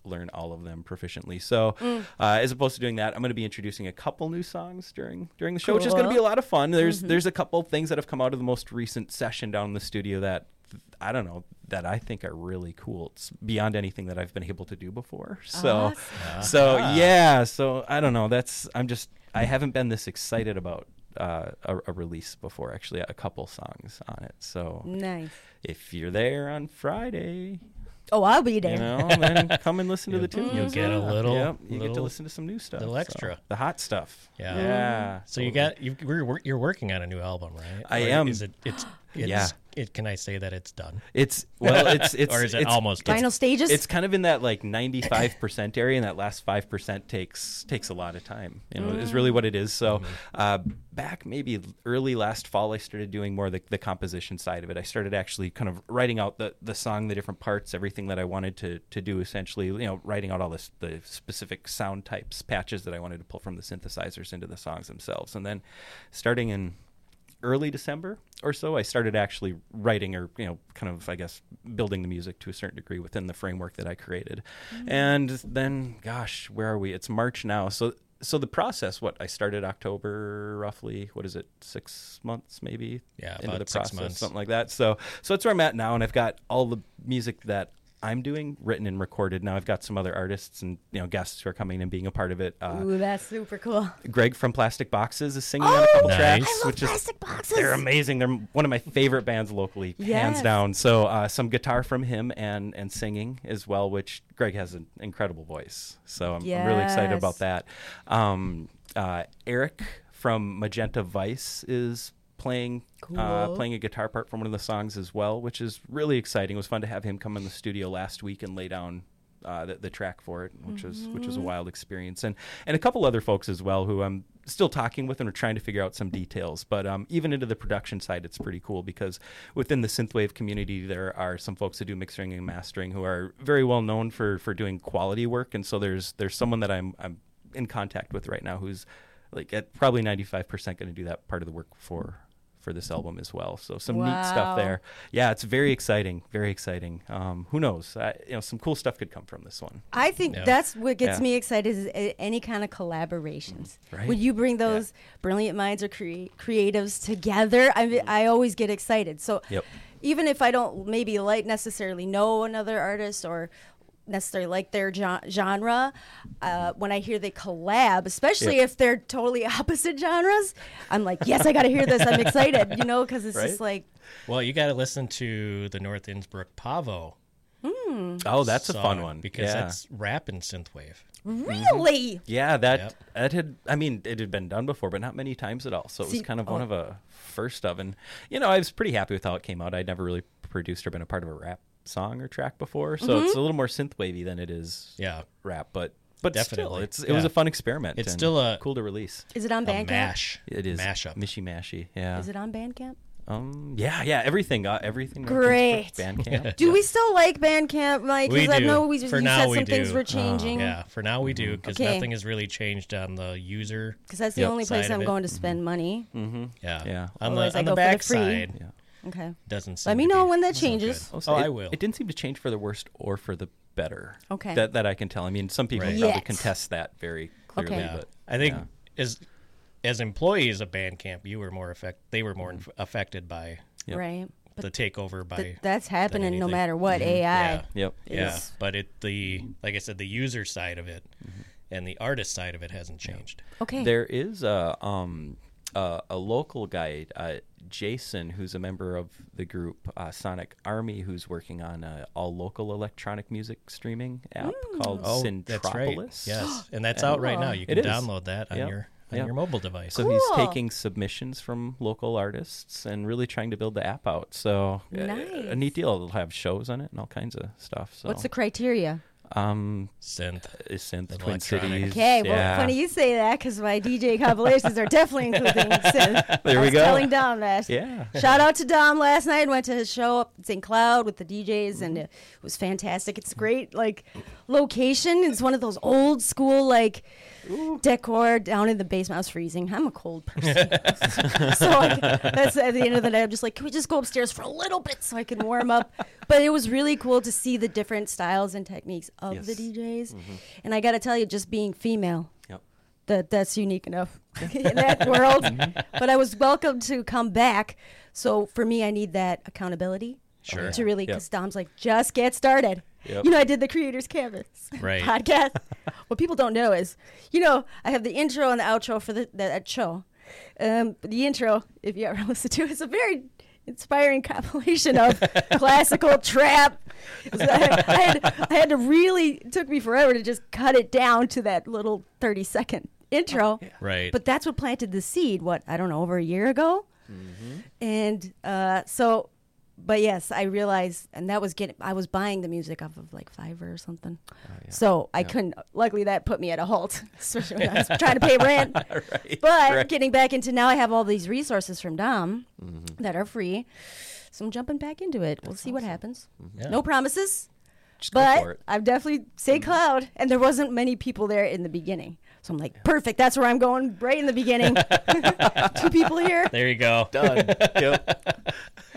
S3: learn all of them proficiently. So
S2: Mm.
S3: uh, as opposed to doing that, I'm going to be introducing a couple new songs during during the show, which is going to be
S2: Cool.
S3: a lot of fun. There's
S2: Mm-hmm.
S3: there's a couple things that have come out of the most recent session down in the studio that I don't know that I think are really cool. It's beyond anything that I've been able to do before. So
S2: Awesome.
S3: so yeah, so I don't know. That's I'm just I haven't been this excited about uh, a, a release before. Actually, a couple songs on it. So
S2: Nice.
S3: if you're there on Friday,
S2: Oh, I'll be there.
S3: you know, then come and listen to the tunes.
S1: You'll get a
S3: Yeah.
S1: little-
S3: Yep, you get to
S1: little-
S3: listen to some new stuff.
S1: little
S3: so,
S1: extra.
S3: the hot stuff.
S1: Yeah.
S3: Yeah.
S1: So you
S3: totally.
S1: got you we're, wor- you're working on a new album, right?
S3: I
S1: Or
S3: am.
S1: Is it? It's. it's
S3: Yeah.
S1: It, can I say that it's done?
S3: It's well, it's it's
S1: Or is it
S3: it's,
S1: almost done?
S2: Final stages.
S3: It's kind of in that like ninety-five percent area, and that last five percent takes takes a lot of time. You know, is really what it is. So, uh, back maybe early last fall, I started doing more the, the composition side of it. I started actually kind of writing out the, the song, the different parts, everything that I wanted to to do. Essentially, you know, writing out all this the specific sound types, patches that I wanted to pull from the synthesizers into the songs themselves, and then starting in early December or so, I started actually writing or, you know, kind of, I guess, building the music to a certain degree within the framework that I created. And then, gosh, where are we? It's March now. So so the process, what, I started October roughly, what is it, six months maybe?
S1: Yeah,
S3: into
S1: about
S3: the
S1: six
S3: process,
S1: months.
S3: something like that. So so that's where I'm at now, and I've got all the music that I'm doing written and recorded. Now I've got some other artists and, you know, guests who are coming and being a part of it. Uh,
S2: Ooh, that's super cool.
S3: Greg from Plastic Boxes is singing on a couple
S1: Nice.
S3: tracks,
S2: I love
S3: which is
S2: Plastic Boxes.
S3: they're amazing. They're one of my favorite bands locally, hands
S2: Yes.
S3: down. So uh, some guitar from him and and singing as well, which Greg has an incredible voice. So I'm, I'm really excited
S2: Yes.
S3: about that. Um, uh, Eric from Magenta Vice is playing uh,
S2: Cool.
S3: playing a guitar part from one of the songs as well, which is really exciting. It was fun to have him come in the studio last week and lay down uh, the, the track for it, which was which was a wild experience, and and a couple other folks as well who I'm still talking with and are trying to figure out some details. But um, even into the production side, it's pretty cool because within the synthwave community, there are some folks who do mixing and mastering who are very well known for for doing quality work, and so there's there's someone that I'm I'm in contact with right now who's like at probably ninety-five percent going to do that part of the work for. for this album as well. So some neat
S2: Wow.
S3: stuff there. Yeah, it's very exciting, very exciting. Um, who knows? I, you know, some cool stuff could come from this one.
S2: I think
S1: Yeah.
S2: that's what gets
S3: Yeah.
S2: me excited is a- any kind of collaborations.
S3: Right.
S2: When you bring those brilliant minds or crea- creatives together, I mean, I always get excited. So
S3: Yep.
S2: even if I don't maybe like necessarily know another artist or necessarily like their gen- genre, uh, when I hear they collab, especially
S3: Yep.
S2: if they're totally opposite genres, I'm like, yes, I got to hear this. I'm excited, you know, because it's
S3: Right?
S2: just like,
S1: Well, you got to listen to the North Innsbruck Pavo.
S3: Oh, that's a fun
S1: song,
S3: one.
S1: because
S3: yeah.
S1: that's rap and synthwave.
S2: really?
S3: Yeah, that
S1: Yep.
S3: that had. I mean, it had been done before, but not many times at all. So it
S2: See,
S3: was kind of one
S2: oh.
S3: of a first of, and you know, I was pretty happy with how it came out. I'd never really produced or been a part of a rap song or track before, so
S2: Mm-hmm.
S3: it's a little more synthwavy than it is
S1: Yeah.
S3: rap. But but still,
S1: Definitely.
S3: it's it was
S1: Yeah.
S3: a fun experiment.
S1: It's
S3: and
S1: still a-
S3: cool to release.
S2: Is it on
S1: A
S2: Bandcamp?
S1: mash.
S3: It is
S1: Mashup.
S3: mishy mashy. Yeah.
S2: Is it on Bandcamp?
S3: Um. Yeah. Yeah. Everything. Uh, everything.
S2: Great.
S3: Bandcamp.
S2: Do we still like Bandcamp, Mike?
S1: We
S2: Because I
S1: do.
S2: know we,
S1: For
S2: you
S1: now
S2: said
S1: we
S2: some things
S1: do.
S2: were changing.
S1: Yeah, for now we do because
S2: Okay.
S1: nothing has really changed on the user.
S2: Because that's the
S3: Yep.
S2: only place
S1: Side of
S2: I'm
S1: it.
S2: going to spend money.
S3: Mm-hmm.
S1: Yeah.
S3: Yeah.
S1: On
S2: Otherwise
S1: the
S2: I
S1: on the
S2: go for the
S1: back
S2: free.
S1: side,
S3: Yeah.
S2: Okay.
S1: doesn't seem
S2: Let me
S1: to
S2: know
S1: be
S2: when that
S1: so
S2: changes.
S1: good.
S3: So
S1: Oh,
S3: it,
S1: I will.
S3: It didn't seem to change for the worst or for the better.
S2: Okay.
S3: That that I can tell. I mean, some people
S1: Right.
S3: probably
S2: Yet.
S3: contest that very clearly.
S2: Okay.
S1: Yeah.
S3: But
S1: I think
S3: yeah.
S1: as as employees of Bandcamp, you were more affect. They were more
S3: Mm-hmm.
S1: inf- affected by
S3: Yep.
S2: Right.
S1: the takeover by.
S2: Th- that's happening no
S1: anything.
S2: matter what. A I.
S1: Yeah.
S3: Yep.
S1: Yeah,
S2: is-
S1: but it the like I said, the user side of it
S3: Mm-hmm.
S1: and the artist side of it hasn't changed.
S2: Okay.
S3: There is a um uh, a local guy, uh, Jason, who's a member of the group uh, Sonic Army, who's working on a all local electronic music streaming app called
S1: Oh,
S3: Syntropolis.
S1: that's right. Yes, and that's out right now. You
S3: It
S1: can
S3: is.
S1: download that on
S3: Yep.
S1: your on
S3: Yep.
S1: your mobile device.
S3: So he's
S2: Cool.
S3: taking submissions from local artists and really trying to build the app out. So uh,
S2: Nice.
S3: a neat deal. They'll have shows on it and all kinds of stuff. So
S2: What's the criteria?
S3: um
S1: Synth.
S3: is synth Twin
S1: Electronic.
S3: Cities?
S2: Okay, well,
S3: yeah.
S2: funny you say that because my D J compilations are definitely including synth.
S3: There
S2: I
S3: we
S2: was
S3: go.
S2: telling Dom that.
S3: Yeah.
S2: Shout out to Dom last night. Went to his show up at Saint Cloud with the D Js, and it was fantastic. It's a great like location. It's one of those old school like decor down in the basement. I was freezing. I'm a cold person, so I, that's at the end of the day. I'm just like, can we just go upstairs for a little bit so I can warm up? But it was really cool to see the different styles and techniques of
S3: Yes.
S2: the D Js.
S3: Mm-hmm.
S2: And I got to tell you, just being female,
S3: Yep.
S2: that that's unique enough in that world. But I was welcome to come back. So for me, I need that accountability.
S1: Sure.
S2: To really,
S3: Yep.
S2: because Dom's like, just get started.
S3: Yep.
S2: You know, I did the Creators Canvas
S1: Right.
S2: podcast. What people don't know is, you know, I have the intro and the outro for the, that show. Um, the intro, if you ever listen to it, is a very inspiring compilation of classical trap. So I, I, had, I had to really, it took me forever to just cut it down to that little thirty second intro.
S1: Right.
S2: But that's what planted the seed, what, I don't know, over a year ago?
S3: Mm-hmm.
S2: And uh, so, but yes, I realized, and that was getting, I was buying the music off of like Fiverr or something.
S3: Oh, yeah.
S2: So I
S3: Yeah.
S2: couldn't, luckily that put me at a halt, especially when I was trying to pay rent.
S3: Right.
S2: But
S3: right.
S2: getting back into now, I have all these resources from Dom
S3: Mm-hmm.
S2: that are free. So I'm jumping back into it. We'll see what happens.
S1: Yeah.
S2: No promises,
S3: Just go for
S2: but
S3: it.
S2: I've definitely Say Cloud, and there wasn't many people there in the beginning. So I'm like, perfect. That's where I'm going right in the beginning. Two people here.
S1: There you go.
S3: Done. Yep.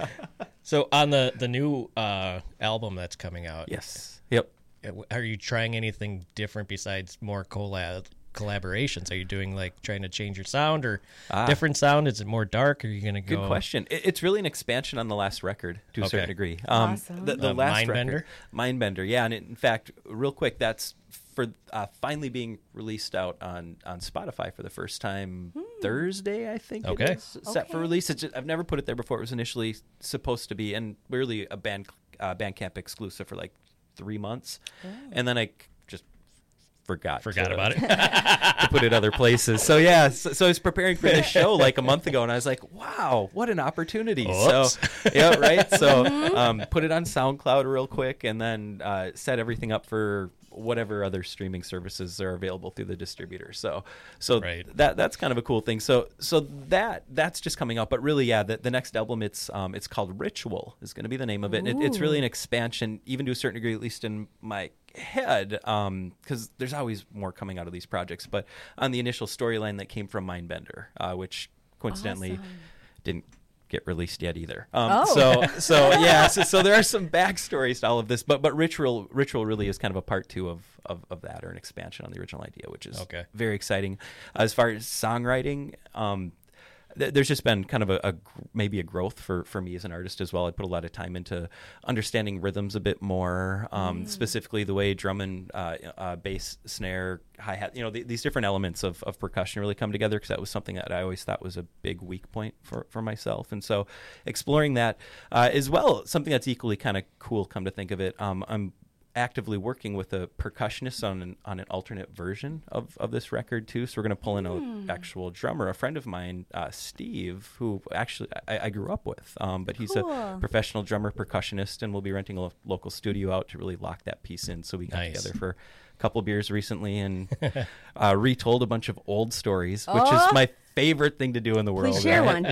S1: So on the the new uh, album that's coming out,
S3: Yes. Yep.
S1: are you trying anything different besides more collab collaborations? Are you doing like trying to change your sound or
S3: Ah.
S1: different sound? Is it more dark? Or are you going to go?
S3: Good question. It, it's really an expansion on the last record to a
S1: Okay.
S3: certain degree. Um,
S2: Awesome.
S3: The, the
S1: Uh,
S3: last
S1: Mindbender?
S3: record, Mindbender. Yeah, and it, in fact, real quick, that's for uh, finally being released out on, on Spotify for the first time Thursday, I think.
S1: Okay.
S3: It is, set for
S2: Okay.
S3: release. It's just, I've never put it there before. It was initially supposed to be, and really a band uh, Bandcamp exclusive for like three months, and then I c- just forgot
S1: Forgot
S3: to-
S1: about it.
S3: to put it other places. So yeah, so, so I was preparing for this show like a month ago, and I was like, "Wow, what an opportunity!"
S1: Whoops.
S3: So yeah, right. So um, put it on SoundCloud real quick, and then uh, set everything up for whatever other streaming services are available through the distributor. So so
S1: Right.
S3: that that's kind of a cool thing. So so that that's just coming out, but really, yeah, the, the next album it's um it's called Ritual is going to be the name of it. And it. It's really an expansion, even to a certain degree, at least in my head, um because there's always more coming out of these projects, but on the initial storyline that came from Mindbender, uh which coincidentally
S2: Awesome.
S3: didn't get released yet either. Um,
S2: Oh.
S3: So so yeah, so, so there are some backstories to all of this, but but ritual ritual really is kind of a part two of of, of that, or an expansion on the original idea, which is
S1: Okay.
S3: very exciting. As far as songwriting, um, th- there's just been kind of a, a gr- maybe a growth for for me as an artist as well. I put a lot of time into understanding rhythms a bit more, um, specifically the way drum and uh, uh, bass, snare, hi hat, you know, the, these different elements of, of percussion really come together, because that was something that I always thought was a big weak point for, for myself. And so exploring that uh, as well, something that's equally kind of cool, come to think of it. Um, I'm actively working with a percussionist on an, on an alternate version of, of this record too. So we're going to pull in an actual drummer, a friend of mine, uh, Steve, who actually I, I grew up with, um, but he's
S2: Cool.
S3: a professional drummer percussionist, and we'll be renting a lo- local studio out to really lock that piece in. So we got
S1: Nice.
S3: together for a couple beers recently and uh, retold a bunch of old stories, which
S2: Oh.
S3: is my favorite thing to do in the world.
S2: Please share
S3: right?
S2: one.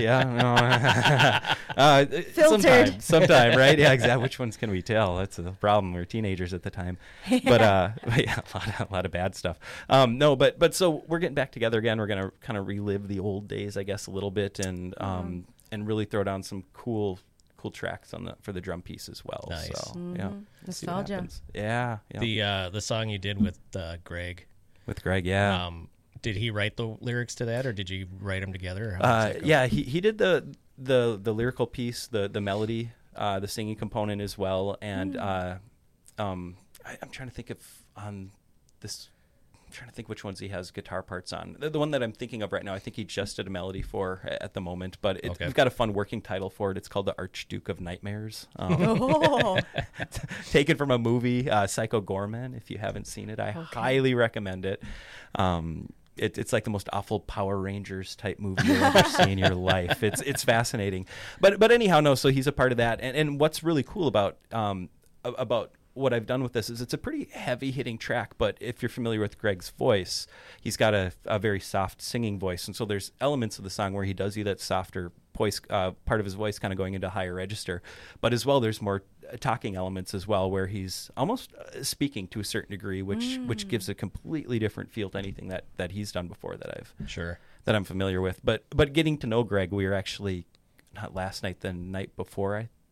S3: Yeah. no. uh,
S2: Filtered.
S3: Sometime, sometime, right? Yeah, exactly. Which ones can we tell? That's a problem. We were teenagers at the time, but uh, but yeah, a lot, of, a lot of bad stuff. Um, no, but but so we're getting back together again. We're gonna kind of relive the old days, I guess, a little bit, and um, and really throw down some cool. Cool tracks on the for the drum piece as well.
S1: Nice.
S3: So yeah, we'll see what
S2: Nostalgia.
S3: happens. Yeah, yeah.
S1: The uh, the song you did with uh, Greg,
S3: With Greg, yeah.
S1: um, did he write the lyrics to that, or did you write them together? Or how does
S3: Uh,
S1: that go?
S3: yeah, he, he did the the the lyrical piece, the the melody, uh, the singing component as well, and uh, um, I, I'm trying to think of on this. I'm trying to think which ones he has guitar parts on. The, the one that I'm thinking of right now, I think he just did a melody for a- at the moment, but it,
S1: Okay.
S3: we've got a fun working title for it. It's called the Archduke of Nightmares. Um,
S2: Oh,
S3: taken from a movie, uh, Psycho Gorman. If you haven't seen it, I highly recommend it. Um, it. It's like the most awful Power Rangers type movie you'll ever see in your life. It's it's fascinating. But but anyhow, no. So he's a part of that. And and what's really cool about um a- about what I've done with this is it's a pretty heavy hitting track, but if you're familiar with Greg's voice, he's got a, a very soft singing voice. And so there's elements of the song where he does do that softer voice, uh, part of his voice kind of going into higher register. But as well, there's more uh, talking elements as well, where he's almost uh, speaking to a certain degree, which, which gives a completely different feel to anything that, that he's done before that I've,
S1: Sure.
S3: that I'm familiar with. But, but getting to know Greg, we were actually not last night, the night before, I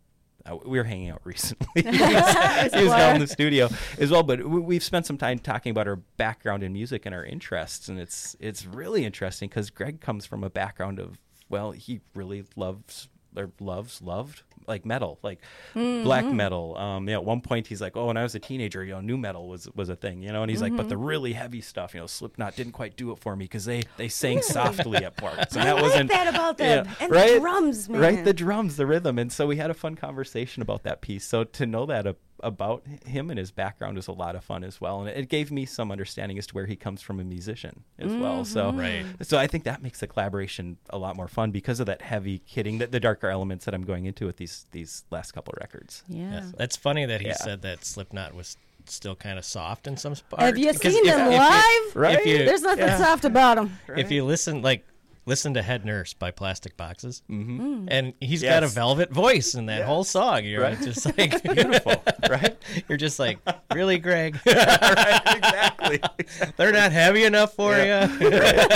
S3: uh, we were hanging out recently. he was, he was down in the studio as well. But we, we've spent some time talking about our background in music and our interests, and it's it's really interesting because Greg comes from a background of, well, he really loves or loves loved like metal, like mm-hmm. black metal. Um, you know, at one point he's like, oh, when I was a teenager, you know, new metal was was a thing, you know, and he's mm-hmm. like, but the really heavy stuff, you know, Slipknot didn't quite do it for me because they they sang softly at parts, and
S2: I
S3: that
S2: like
S3: wasn't
S2: that about them.
S3: Yeah,
S2: and
S3: right?
S2: the drums, man.
S3: Right, the drums, the rhythm, and so we had a fun conversation about that piece. So to know that a about him and his background is a lot of fun as well, and it gave me some understanding as to where he comes from a musician as mm-hmm. well. So,
S1: right.
S3: so I think that makes the collaboration a lot more fun because of that heavy hitting, the, the darker elements that I'm going into with these these last couple of records.
S2: Yeah,
S1: yeah. That's funny that he
S3: yeah.
S1: said that Slipknot was still kind of soft in some parts.
S2: Have you
S1: Because
S2: seen
S1: if-
S2: them
S1: if you-
S2: live?
S3: Right?
S1: If you,
S2: There's nothing
S3: Yeah.
S2: soft about them.
S3: Right.
S1: if you listen, like listen to Head Nurse by Plastic Boxes,
S3: Mm-hmm.
S1: and he's got a
S3: Yes.
S1: velvet voice in that
S3: Yes.
S1: whole song. You're
S3: Right.
S1: just like
S3: Beautiful, right?
S1: You're just like, really, Greg?
S3: Right, exactly.
S1: They're not heavy enough for
S3: Yeah.
S1: you.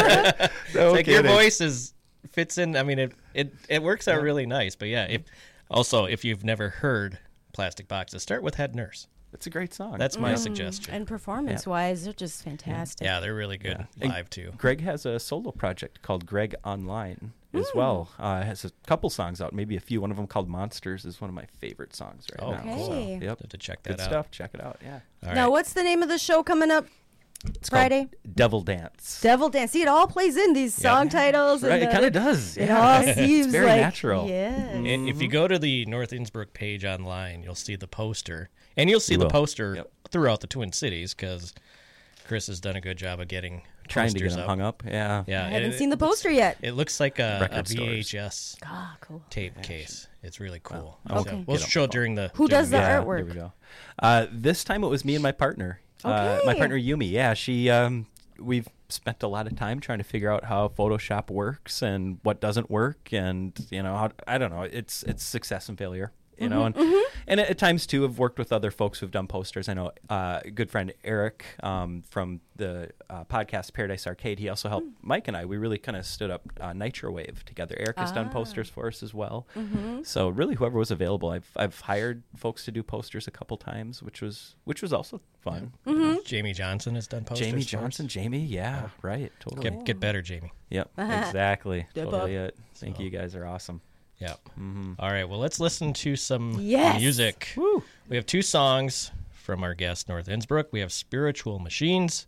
S3: No
S1: Like your
S3: kidding.
S1: voice is fits in. I mean, it it, it works out really nice. But yeah, if also if you've never heard Plastic Boxes, start with Head Nurse.
S3: It's a great song.
S1: That's my suggestion.
S2: And performance-wise, they're just fantastic.
S1: Yeah, they're really good
S3: Yeah. And
S1: live too.
S3: Greg has a solo project called Greg Online as well. Uh, has a couple songs out, maybe a few. One of them called Monsters is one of my favorite songs right
S1: Oh,
S3: now.
S1: cool.
S3: So,
S2: Okay.
S3: yep.
S1: Have to check
S3: Good
S1: that out.
S3: stuff. Check it out. Yeah.
S1: All
S2: Now,
S1: right.
S2: what's the name of the show coming up
S3: It's
S2: Friday?
S3: called Devil Dance.
S2: Devil Dance. See, it all plays in these song titles.
S3: Right,
S2: and
S3: it
S2: the-
S3: kind of does.
S2: It
S3: yeah.
S2: all
S3: It's
S2: seems
S3: very
S2: like
S3: natural.
S2: Yeah.
S1: I- If you go to the North Innsbruck page online, you'll see the poster, and you'll see
S3: You
S1: the
S3: will.
S1: poster
S3: Yep.
S1: throughout the Twin Cities because Chris has done a good job of getting
S3: Trying to get
S1: posters
S3: them
S1: up.
S3: hung up. Yeah.
S1: Yeah,
S2: I haven't
S1: it-
S2: seen the poster yet.
S1: It looks like a, a
S3: Record stores.
S1: V H S
S2: Ah, cool.
S1: tape case. It's really cool.
S3: I won't
S1: So
S2: Okay.
S1: we'll
S3: get 'em.
S1: show it during the.
S2: Who
S1: during
S2: does the
S3: Yeah,
S2: artwork?
S3: There we go. Uh, this time it was me and my partner. Uh, my
S2: Okay.
S3: partner Yumi. Yeah, she. Um, we've spent a lot of time trying to figure out how Photoshop works and what doesn't work, and you know, how, I don't know. It's it's success and failure. You know, and and at times too, I've worked with other folks who've done posters. I know uh, a good friend Eric um, from the uh, podcast Paradise Arcade. He also helped Mike and I. We really kind of stood up uh, Nitrowave together. Eric has done posters for us as well. So really, whoever was available, I've I've hired folks to do posters a couple times, which was which was also fun.
S1: Jamie Johnson has done posters.
S3: Jamie
S1: for us.
S3: Johnson, Jamie, yeah, right, totally.
S1: Get, get better, Jamie.
S3: Yep, exactly.
S2: Step
S3: totally
S2: up.
S3: it. Thank you, you guys are awesome.
S1: Yeah.
S3: Mm-hmm.
S1: All right. Well, let's listen to some
S2: Yes.
S1: music.
S3: Woo.
S1: We have two songs from our guest North Innsbruck. We have Spiritual Machines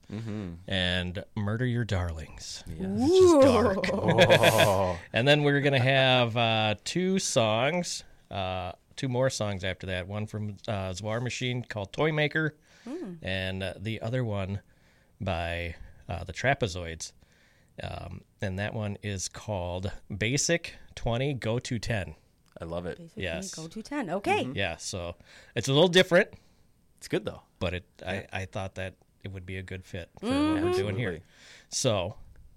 S1: and Murder Your Darlings.
S3: Yes.
S1: Which is dark.
S3: Oh,
S1: And then we're going to have uh, two songs, uh, two more songs after that. One from uh, Zwar Machine called Toy Maker, and uh, the other one by uh, the Trapezoids. Um, and that one is called Basic twenty Go to ten.
S3: I love it.
S2: Basically,
S1: Yes.
S2: Go to ten. Okay.
S1: Yeah, so it's a little different,
S3: It's good though.
S1: but it I, I thought that it would be a good fit for what we're doing here.
S3: Absolutely.
S1: So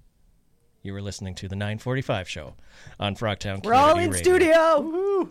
S1: you were listening to the nine forty-five show on Frogtown
S2: We're all in
S1: Community Radio.
S2: studio.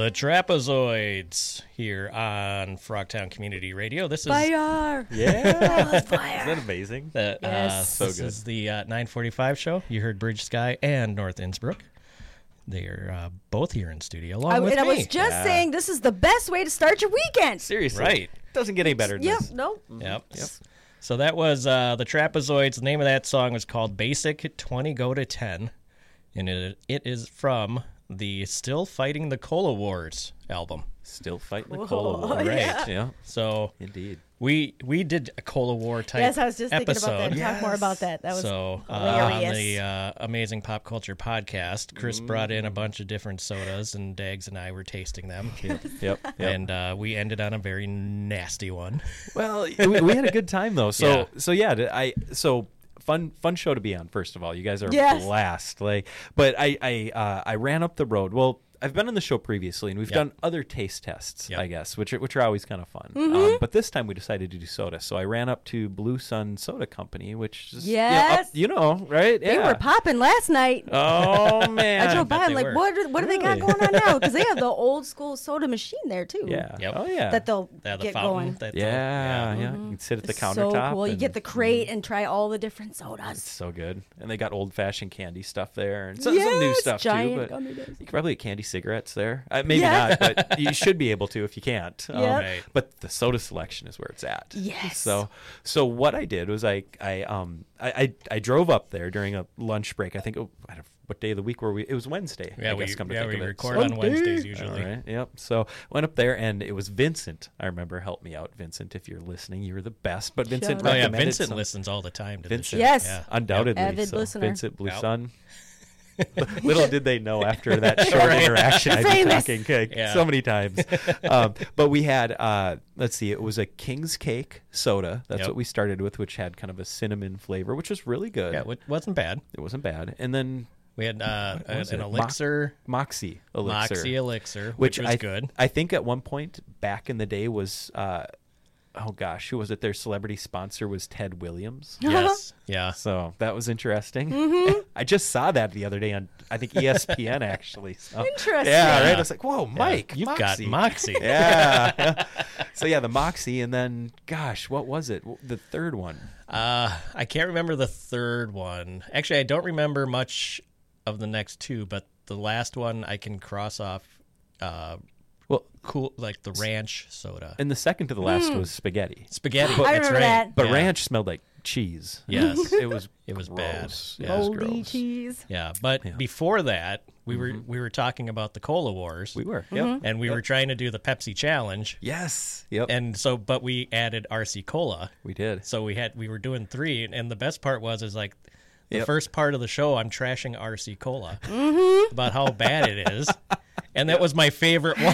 S1: the Trapezoids here on Frogtown Community Radio. This is
S2: Fire!
S3: Yeah. Isn't
S2: Fire!
S3: that amazing?
S1: the,
S2: Yes.
S1: uh,
S2: So
S1: this
S3: good.
S1: is the uh, nine forty-five show. You heard Bridge Sky and North Innsbruck. They are uh, both here in studio along
S2: I,
S1: with
S2: and I
S1: me.
S2: was just
S3: Yeah.
S2: saying this is the best way to start your weekend.
S3: Seriously.
S1: Right.
S3: Doesn't get any better than
S2: Yep.
S3: this.
S2: No.
S1: Yep. Yep. So that was uh, the Trapezoids. The name of that song was called Basic twenty Go to ten. And it, it is from the Still Fighting the Cola Wars album.
S3: Still fighting the
S2: Whoa,
S3: Cola War.
S2: yeah.
S3: Yeah.
S1: So
S3: Indeed.
S1: we we did a Cola War type
S2: Yes, I was just
S1: episode.
S2: thinking about that. Talk more about that. That was
S1: So uh, on
S2: hilarious.
S1: the uh, Amazing Pop Culture podcast, Chris brought in a bunch of different sodas, and Dags and I were tasting them.
S3: Yep. Yep.
S1: And uh, we ended on a very nasty one.
S3: Well, we, we had a good time though. So
S1: Yeah.
S3: so yeah, th- I so fun fun show to be on. First of all, you guys are
S2: Yes.
S3: a blast. Like, but I I uh, I ran up the road. Well, I've been on the show previously, and we've
S1: Yep.
S3: done other taste tests,
S1: Yep.
S3: I guess, which are, which are always kind of fun.
S2: Mm-hmm.
S3: Um, but this time we decided to do soda. So I ran up to Blue Sun Soda Company, which is yeah,
S2: Yes.
S3: up- you know, right?
S2: They
S3: yeah.
S2: were popping last night.
S3: Oh man.
S2: I drove by.
S1: bet
S2: I'm
S1: they
S2: like,
S1: were.
S2: what? Are, what do they got
S3: Really?
S2: going on now? Because they have the old school soda machine there too.
S3: Yeah.
S1: Yep.
S3: Oh yeah.
S2: That they'll
S1: Yeah, the
S2: get
S1: fountain.
S2: going.
S1: That's
S3: yeah,
S1: all-
S3: yeah. You can sit at the
S2: It's
S3: countertop.
S2: so cool. You
S3: and-
S2: get the crate and try all the different sodas.
S3: So good. And they got old fashioned candy stuff there and some, some new
S2: Yes,
S3: stuff
S2: giant
S3: too. But
S2: gummy bears.
S3: you could probably get candy cigarettes there. Uh, maybe
S2: Yeah.
S3: not, but you should be able to if you can't. Um,
S2: Yep.
S1: Right.
S3: But the soda selection is where it's at.
S2: Yes.
S3: So so what I did was I I um I I, I drove up there during a lunch break. I think oh, I don't know what day of the week were we? It was Wednesday.
S1: Yeah,
S3: I
S1: we,
S3: guess, come to
S1: yeah,
S3: think
S1: we
S3: of it.
S1: record on
S3: Sunday.
S1: Wednesdays usually.
S3: All right. Yep. So went up there and it was Vincent. I remember, help me out, Vincent, if you're listening. You were the best. But Vincent
S2: Shout
S1: Oh
S2: out.
S1: yeah,
S3: recommended
S1: Vincent
S3: some-
S1: listens all the time to
S3: Vincent.
S1: this show.
S2: Yes.
S1: Yeah.
S3: Undoubtedly.
S2: Avid
S3: so
S2: listener.
S3: Vincent Blue
S1: Yep.
S3: Sun. Little did they know after that short
S1: Right.
S3: interaction I'd be
S2: Famous.
S3: talking cake
S1: Yeah.
S3: so many times. Um, but we had, uh, let's see, it was a King's Cake soda. That's
S1: Yep.
S3: what we started with, which had kind of a cinnamon flavor, which was really good.
S1: Yeah, it wasn't bad.
S3: It wasn't bad. And then
S1: We had uh,
S3: What was
S1: an
S3: it? Mo-
S1: elixir,
S3: Moxie elixir.
S1: Moxie elixir, which, was
S3: I,
S1: good.
S3: I think at one point back in the day was, uh, oh gosh, who was it? Their celebrity sponsor was Ted Williams.
S1: Yes, yeah.
S3: So that was interesting.
S2: Mm-hmm.
S3: I just saw that the other day on, I think, E S P N actually. So.
S2: Interesting.
S3: Yeah, right.
S1: Yeah.
S3: I was like, whoa, Mike,
S1: You've
S3: Moxie.
S1: got Moxie.
S3: Yeah. So yeah, the Moxie, and then, gosh, what was it? The third one.
S1: Uh, I can't remember the third one. Actually, I don't remember much of the next two, but the last one I can cross off. Uh,
S3: Well,
S1: cool, like the ranch soda,
S3: and the second to the last was spaghetti.
S1: spaghetti.
S2: I
S1: that's
S2: remember
S1: right.
S2: that.
S3: But
S1: Yeah.
S3: ranch smelled like cheese.
S1: Yes.
S3: It was.
S1: It was
S3: gross.
S1: bad.
S3: Yeah, it was
S2: Moldy
S3: gross.
S2: cheese.
S1: Yeah, but
S3: Yeah.
S1: before that, we were we were talking about the Cola Wars,
S3: We were.
S2: Mm-hmm.
S3: Yep.
S1: and we were trying to do the Pepsi challenge,
S3: Yes. Yep.
S1: and so but we added R C Cola.
S3: we did.
S1: So we had we were doing three, and the best part was is like the
S3: Yep.
S1: first part of the show, I'm trashing R C Cola
S2: Mm-hmm.
S1: about how bad it is, and that was my favorite one.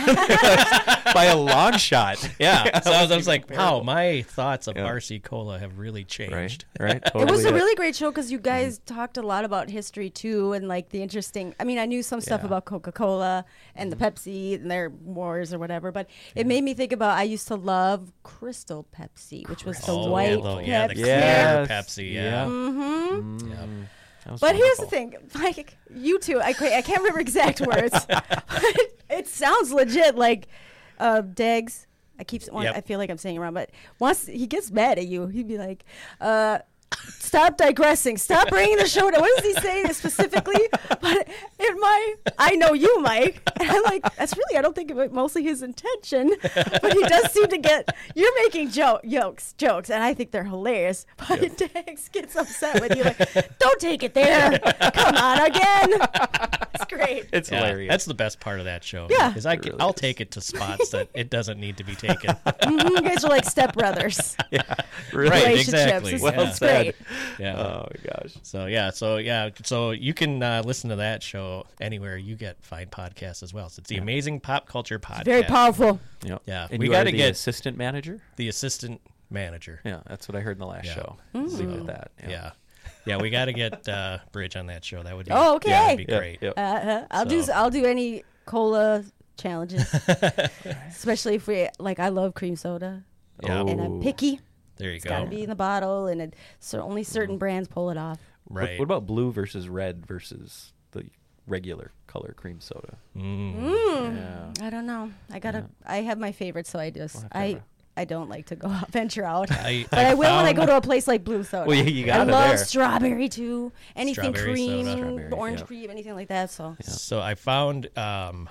S3: By a long shot.
S1: Yeah, so I was, I was like, wow, my thoughts of
S3: Yeah.
S1: R C Cola have really
S3: Right.
S1: changed.
S3: Right.
S2: It
S3: Totally
S2: was a
S3: it.
S2: really great show because you guys talked a lot about history too, and like the interesting. I mean, I knew some stuff
S3: Yeah.
S2: about Coca Cola and the Pepsi and their wars or whatever, but it made me think about. I used to love Crystal Pepsi, which was the
S1: Oh,
S2: white
S1: yeah, the, yeah, the
S2: Pepsi.
S1: clear
S3: Yes.
S1: Pepsi, yeah.
S3: Yeah.
S2: Mm-hmm.
S1: Yep.
S3: That was
S2: But here's the
S3: wonderful.
S2: thing, like you two, I ca- I can't remember exact words. But it sounds legit, like uh, Dags. I keep want,
S1: Yep.
S2: I feel like I'm saying it wrong, but once he gets mad at you, he'd be like, uh, "Stop digressing. Stop bringing the show down." What does he say specifically? But in my, I know you, Mike, and I'm like, that's really, I don't think it was mostly his intention, but he does seem to get. You're making joke, jokes, jokes, and I think they're hilarious. But Dags gets upset with you, like, "Don't take it there. Come on again." It's great.
S3: It's
S1: Yeah,
S3: hilarious.
S1: that's the best part of that show.
S2: Yeah.
S1: because I
S3: It
S1: can,
S3: really
S1: I'll
S3: is.
S1: take it to spots that it doesn't need to be taken.
S2: Mhm, you guys are like stepbrothers.
S3: really
S1: Right,
S2: Relationships.
S1: exactly.
S2: It's,
S3: well
S2: it's
S3: said.
S2: great.
S1: Yeah.
S3: Oh my gosh.
S1: So yeah, so yeah, so you can uh, listen to that show anywhere you get fine podcasts as well. So it's the Amazing Pop Culture Podcast.
S2: Very powerful.
S3: Yep.
S1: Yeah,
S3: And
S1: we
S3: you
S1: gotta
S3: are the
S1: get-
S3: assistant manager.
S1: The assistant manager.
S3: Yeah, that's what I heard in the last
S1: Yeah.
S3: show.
S2: Mm-hmm.
S3: Leave it at that.
S1: Yeah. Yeah, we got to get uh, Bridge on that show. That would be
S2: Oh, okay.
S1: Yeah, that'd be
S3: Yep,
S1: great.
S3: yep.
S2: Uh, uh, I'll do.
S1: So-
S2: I'll do any cola challenges, especially if we like. I love cream soda,
S1: Yeah.
S2: and
S3: Oh.
S2: I'm picky.
S1: There you
S2: It's
S1: go.
S2: got to be in the bottle, and it, so only certain brands pull it off.
S3: What-
S1: Right.
S3: What, about blue versus red versus the regular color cream soda.
S2: Mm.
S3: Yeah.
S2: I don't know. I gotta.
S3: Yeah.
S2: I have my favorites, so I just
S3: We'll have to
S2: I.
S3: have a-
S2: I don't like to go out, venture out,
S1: I,
S2: but I, will when I
S1: found-
S2: go to a place like Blue Soda.
S3: Well, you- you got
S2: I
S3: it
S2: love
S3: there.
S2: strawberry too. Anything
S1: Strawberry
S2: cream,
S1: soda.
S3: Strawberry,
S2: orange
S3: yeah.
S2: cream, anything like that. So
S1: So I found um,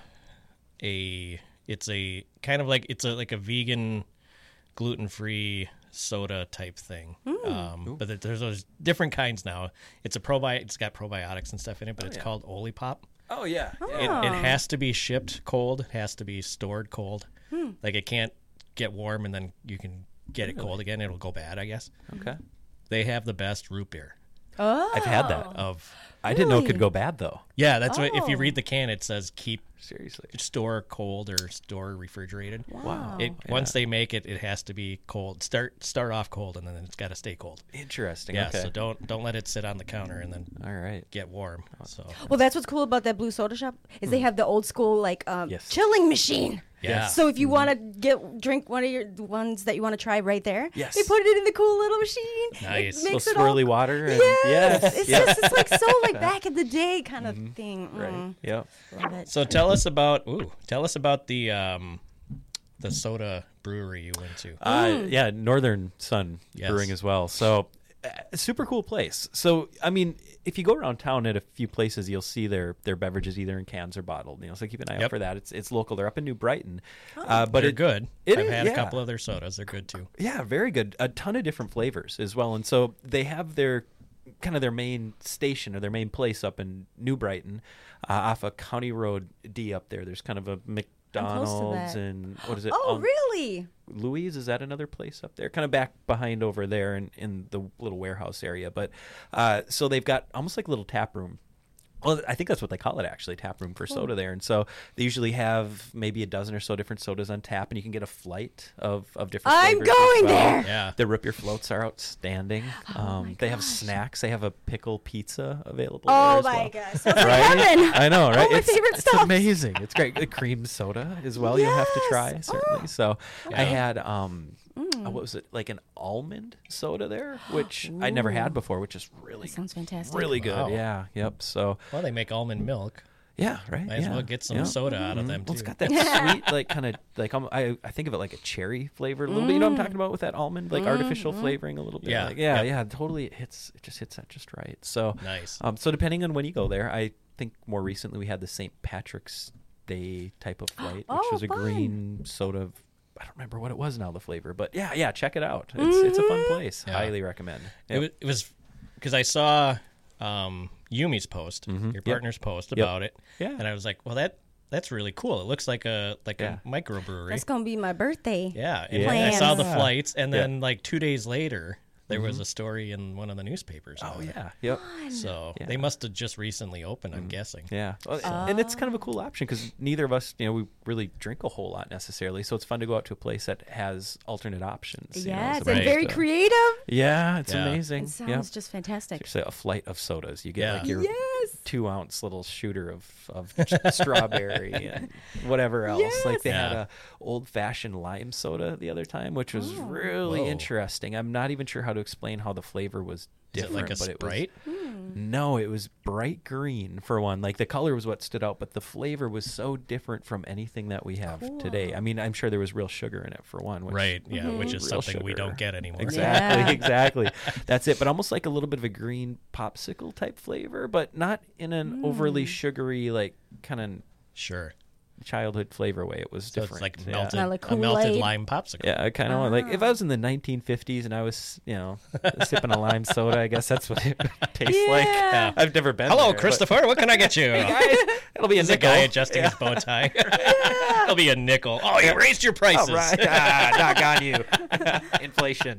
S1: a it's a kind of like it's a like a vegan, gluten free soda type thing. Um, but there- there's those different kinds now. It's a probi. It's got probiotics and stuff in it, but it's
S3: yeah.
S1: called Olipop.
S3: Oh yeah.
S2: Oh.
S1: It, it has to be shipped cold. It has to be stored cold. Like it can't get warm and then you can get it cold again. It'll go bad, I guess.
S3: Okay.
S1: They have the best root beer
S2: oh,
S3: I've had that.
S1: of.
S3: I didn't know it
S2: Really?
S3: could go bad though.
S1: Yeah, that's what. If you
S2: Oh.
S1: read the can, it says keep
S3: Seriously.
S1: store cold or store refrigerated.
S3: Wow.
S1: It
S3: Yeah.
S1: once they make it, it has to be cold. Start start off cold, and then it's got to stay cold.
S3: Interesting.
S1: Yeah,
S3: okay.
S1: so don't don't let it sit on the counter and then
S3: All right.
S1: get warm. So
S2: Well, that's what's cool about that Blue Soda shop is they have the old school like um,
S3: Yes.
S2: chilling machine.
S1: yeah,
S2: So if you want to get drink one of your the ones that you want to try right there,
S3: Yes.
S2: they put it in the cool little machine.
S1: Nice.
S2: It
S3: Little
S2: makes it
S3: swirly
S2: all,
S3: water. And,
S2: Yes,
S3: yes.
S2: it's
S3: yes.
S2: just it's like so like back in the day kind of thing.
S3: Right.
S2: Mm,
S3: Yep.
S2: love it.
S1: so tell us about ooh, tell us about the um the soda brewery you went to.
S3: Uh, yeah, Northern Sun
S1: Yes.
S3: Brewing as well. So, uh, super cool place. So, I mean, if you go around town at a few places, you'll see their their beverages either in cans or bottled. You know, so keep an eye out
S1: Yep.
S3: for that. It's it's local. They're up in New Brighton, uh, but
S1: They're
S3: it,
S1: good.
S3: it
S1: I've
S3: is-
S1: had
S3: yeah.
S1: a couple of their sodas. They're good too.
S3: Yeah, very good. A ton of different flavors as well. And so they have their kind of their main station or their main place up in New Brighton, uh, off of County Road D up there. There's kind of a McDonald's
S2: that.
S3: and what is it?
S2: Oh,
S3: Um,
S2: really?
S3: Louise, is that another place up there? Kind of back behind over there in, in the little warehouse area. But uh, so they've got almost like a little tap room. Well, I think that's what they call it, actually, tap room for soda there. And so they usually have maybe a dozen or so different sodas on tap, and you can get a flight of, of different
S2: I'm
S3: flavors as
S2: going
S3: well.
S2: there.
S1: Yeah.
S3: The Root Beer floats are outstanding.
S2: Oh
S3: um,
S2: my
S3: they have
S2: gosh.
S3: snacks. They have a pickle pizza available
S2: Oh
S3: there as
S2: my
S3: well.
S2: gosh, sounds like
S3: Right?
S2: heaven.
S3: I know, right?
S2: All my
S3: it's,
S2: favorite
S3: it's
S2: stuff.
S3: amazing. It's great. The cream soda as well. You'll have to try
S2: Yes.
S3: certainly.
S2: Oh.
S3: So I
S1: Yeah.
S3: had um,
S2: Mm.
S3: uh, what was it like an almond soda there, which I never had before, which is really
S2: That sounds fantastic.
S3: really good.
S1: Wow.
S3: Yeah. Yep. So
S1: Well, they make almond milk.
S3: yeah, right.
S1: Might as
S3: yeah.
S1: well get some
S3: yeah.
S1: soda out of
S3: Mhm.
S1: them
S3: Well, it's
S1: too.
S3: got that sweet, like kind of like um, I I think of it like a cherry flavor a little bit. You know what I'm talking about with that almond, like artificial flavoring a little bit.
S1: Yeah.
S3: Like, yeah,
S1: Yep.
S3: yeah. Totally, it hits. It just hits that just right. So
S1: Nice.
S3: Um, so depending on when you go there, I think more recently we had the Saint Patrick's Day type of flight, which
S2: Oh,
S3: was a
S2: fun.
S3: green soda. I don't remember what it was now, the flavor, but yeah, yeah, check it out. It's it's a fun place.
S1: Yeah.
S3: Highly recommend.
S1: It
S3: Yep.
S1: was it was because I saw um, Yumi's post, your
S3: Yep.
S1: partner's post
S3: Yep.
S1: about it,
S3: Yeah.
S1: and I was like, well, that that's really cool. It looks like a like
S3: Yeah.
S1: a microbrewery.
S2: That's gonna be my birthday.
S1: Yeah, and
S3: Yeah.
S1: I saw the
S3: Plans.
S1: flights, and
S3: Yeah.
S1: then like two days later, there was a story in one of the newspapers.
S3: Oh
S1: about it.
S3: yeah. Yep.
S1: So
S3: Yeah.
S1: they must have just recently opened. I'm guessing.
S3: Yeah, well, and it's kind of a cool option because neither of us, you know, we really drink a whole lot necessarily. So it's fun to go out to a place that has alternate options. you know,
S2: Yes,
S3: as
S2: and
S1: Right.
S3: opposed
S2: very
S3: to-
S2: creative.
S3: Yeah, it's
S1: Yeah.
S3: amazing.
S2: It sounds
S3: yeah.
S2: just fantastic.
S3: Seriously, a flight of sodas. You get
S1: Yeah.
S3: like your
S2: Yes.
S3: two ounce little shooter of of strawberry and whatever else. Like they had
S1: Yeah.
S3: a old fashioned lime soda the other time, which was really
S1: Whoa.
S3: interesting. I'm not even sure how to explain how the flavor was
S1: Is it
S3: different.
S1: like a
S3: but it was,
S1: Sprite?
S3: no, it was bright green for one. Like the color was what stood out, but the flavor was so different from anything that we have today. I mean, I'm sure there was real sugar in it for one. Which,
S1: Right. Yeah, which is
S3: Real
S1: something we
S3: sugar.
S1: don't get anymore.
S3: Exactly,
S2: Yeah.
S3: exactly. That's it. But almost like a little bit of a green popsicle type flavor, but not in an overly sugary, like kind of
S1: Sure.
S3: childhood flavor way. It was
S1: So
S3: different.
S1: it's like
S3: yeah.
S1: melted,
S2: Not like
S1: a melted
S2: Kool-Aid?
S1: lime popsicle.
S3: Yeah, I kind of like if I was in the nineteen fifties and I was, you know, sipping a lime soda. I guess that's what it tastes like.
S2: Yeah.
S3: I've never been.
S1: Hello,
S3: there, but-
S1: Christopher. What can I get you?
S3: Guys, it'll be a
S1: There's a
S3: nickel.
S1: guy adjusting his bow tie. It'll be a nickel. Oh, you raised your prices.
S3: All right, ah, knock on you. Inflation.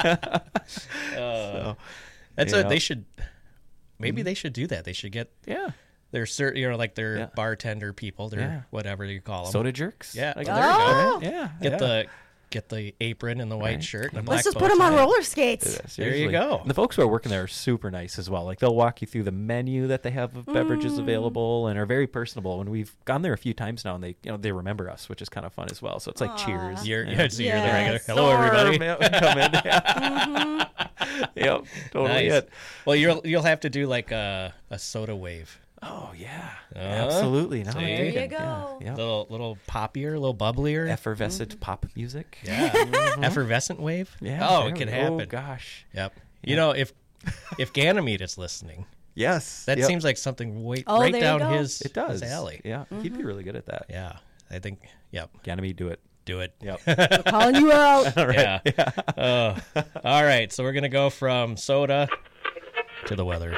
S3: So,
S1: That's
S3: Yeah.
S1: a, they should. Maybe they should do that. They should get
S3: yeah,
S1: their certain, you know, like their
S3: Yeah.
S1: bartender people, their
S3: Yeah.
S1: whatever you call them.
S3: soda jerks.
S1: Yeah,
S3: I
S1: there
S3: guess.
S1: you go.
S2: Oh.
S3: Yeah,
S1: Get
S3: yeah.
S1: the get the apron and the white
S3: Right.
S1: shirt and a black
S2: Let's just
S1: bow
S2: put them on
S1: tie.
S2: roller skates.
S3: Yeah,
S1: There you
S3: seriously.
S1: go.
S3: And the folks who are working there are super nice as well. Like they'll walk you through the menu that they have of beverages available and are very personable. And we've gone there a few times now, and they, you know, they remember us, which is kind of fun as well. So it's like cheers.
S1: You're,
S3: Yeah.
S1: yeah, so you're the regular.
S2: Yes.
S1: Hello, everybody.
S3: Storm, yep, come in. Yeah. Yep, totally
S1: Nice.
S3: it.
S1: Well, you'll you'll have to do like a a soda wave
S3: Oh yeah,
S1: Uh,
S3: absolutely. No,
S1: see?
S3: I'm
S1: There
S2: you
S3: digging.
S2: go.
S3: Yeah, yeah.
S1: Little little poppier, a little bubblier.
S3: Effervescent pop music.
S1: Yeah. Effervescent wave.
S3: Yeah.
S1: Oh,
S3: there
S1: it can
S3: we-
S1: happen.
S3: Oh gosh.
S1: Yep. You know, if if Ganymede is listening,
S3: Yes.
S1: that
S3: Yep.
S1: seems like something way,
S2: Oh,
S1: right
S2: there you
S1: down
S2: go.
S1: his,
S3: It does.
S1: his alley.
S3: Yeah, he'd be really good at that.
S1: Yeah. I think, yep.
S3: Ganymede, do it.
S1: Do it.
S3: Yep.
S2: We're calling you out.
S1: Yeah. Oh. All right. So we're going to go from soda to the weather.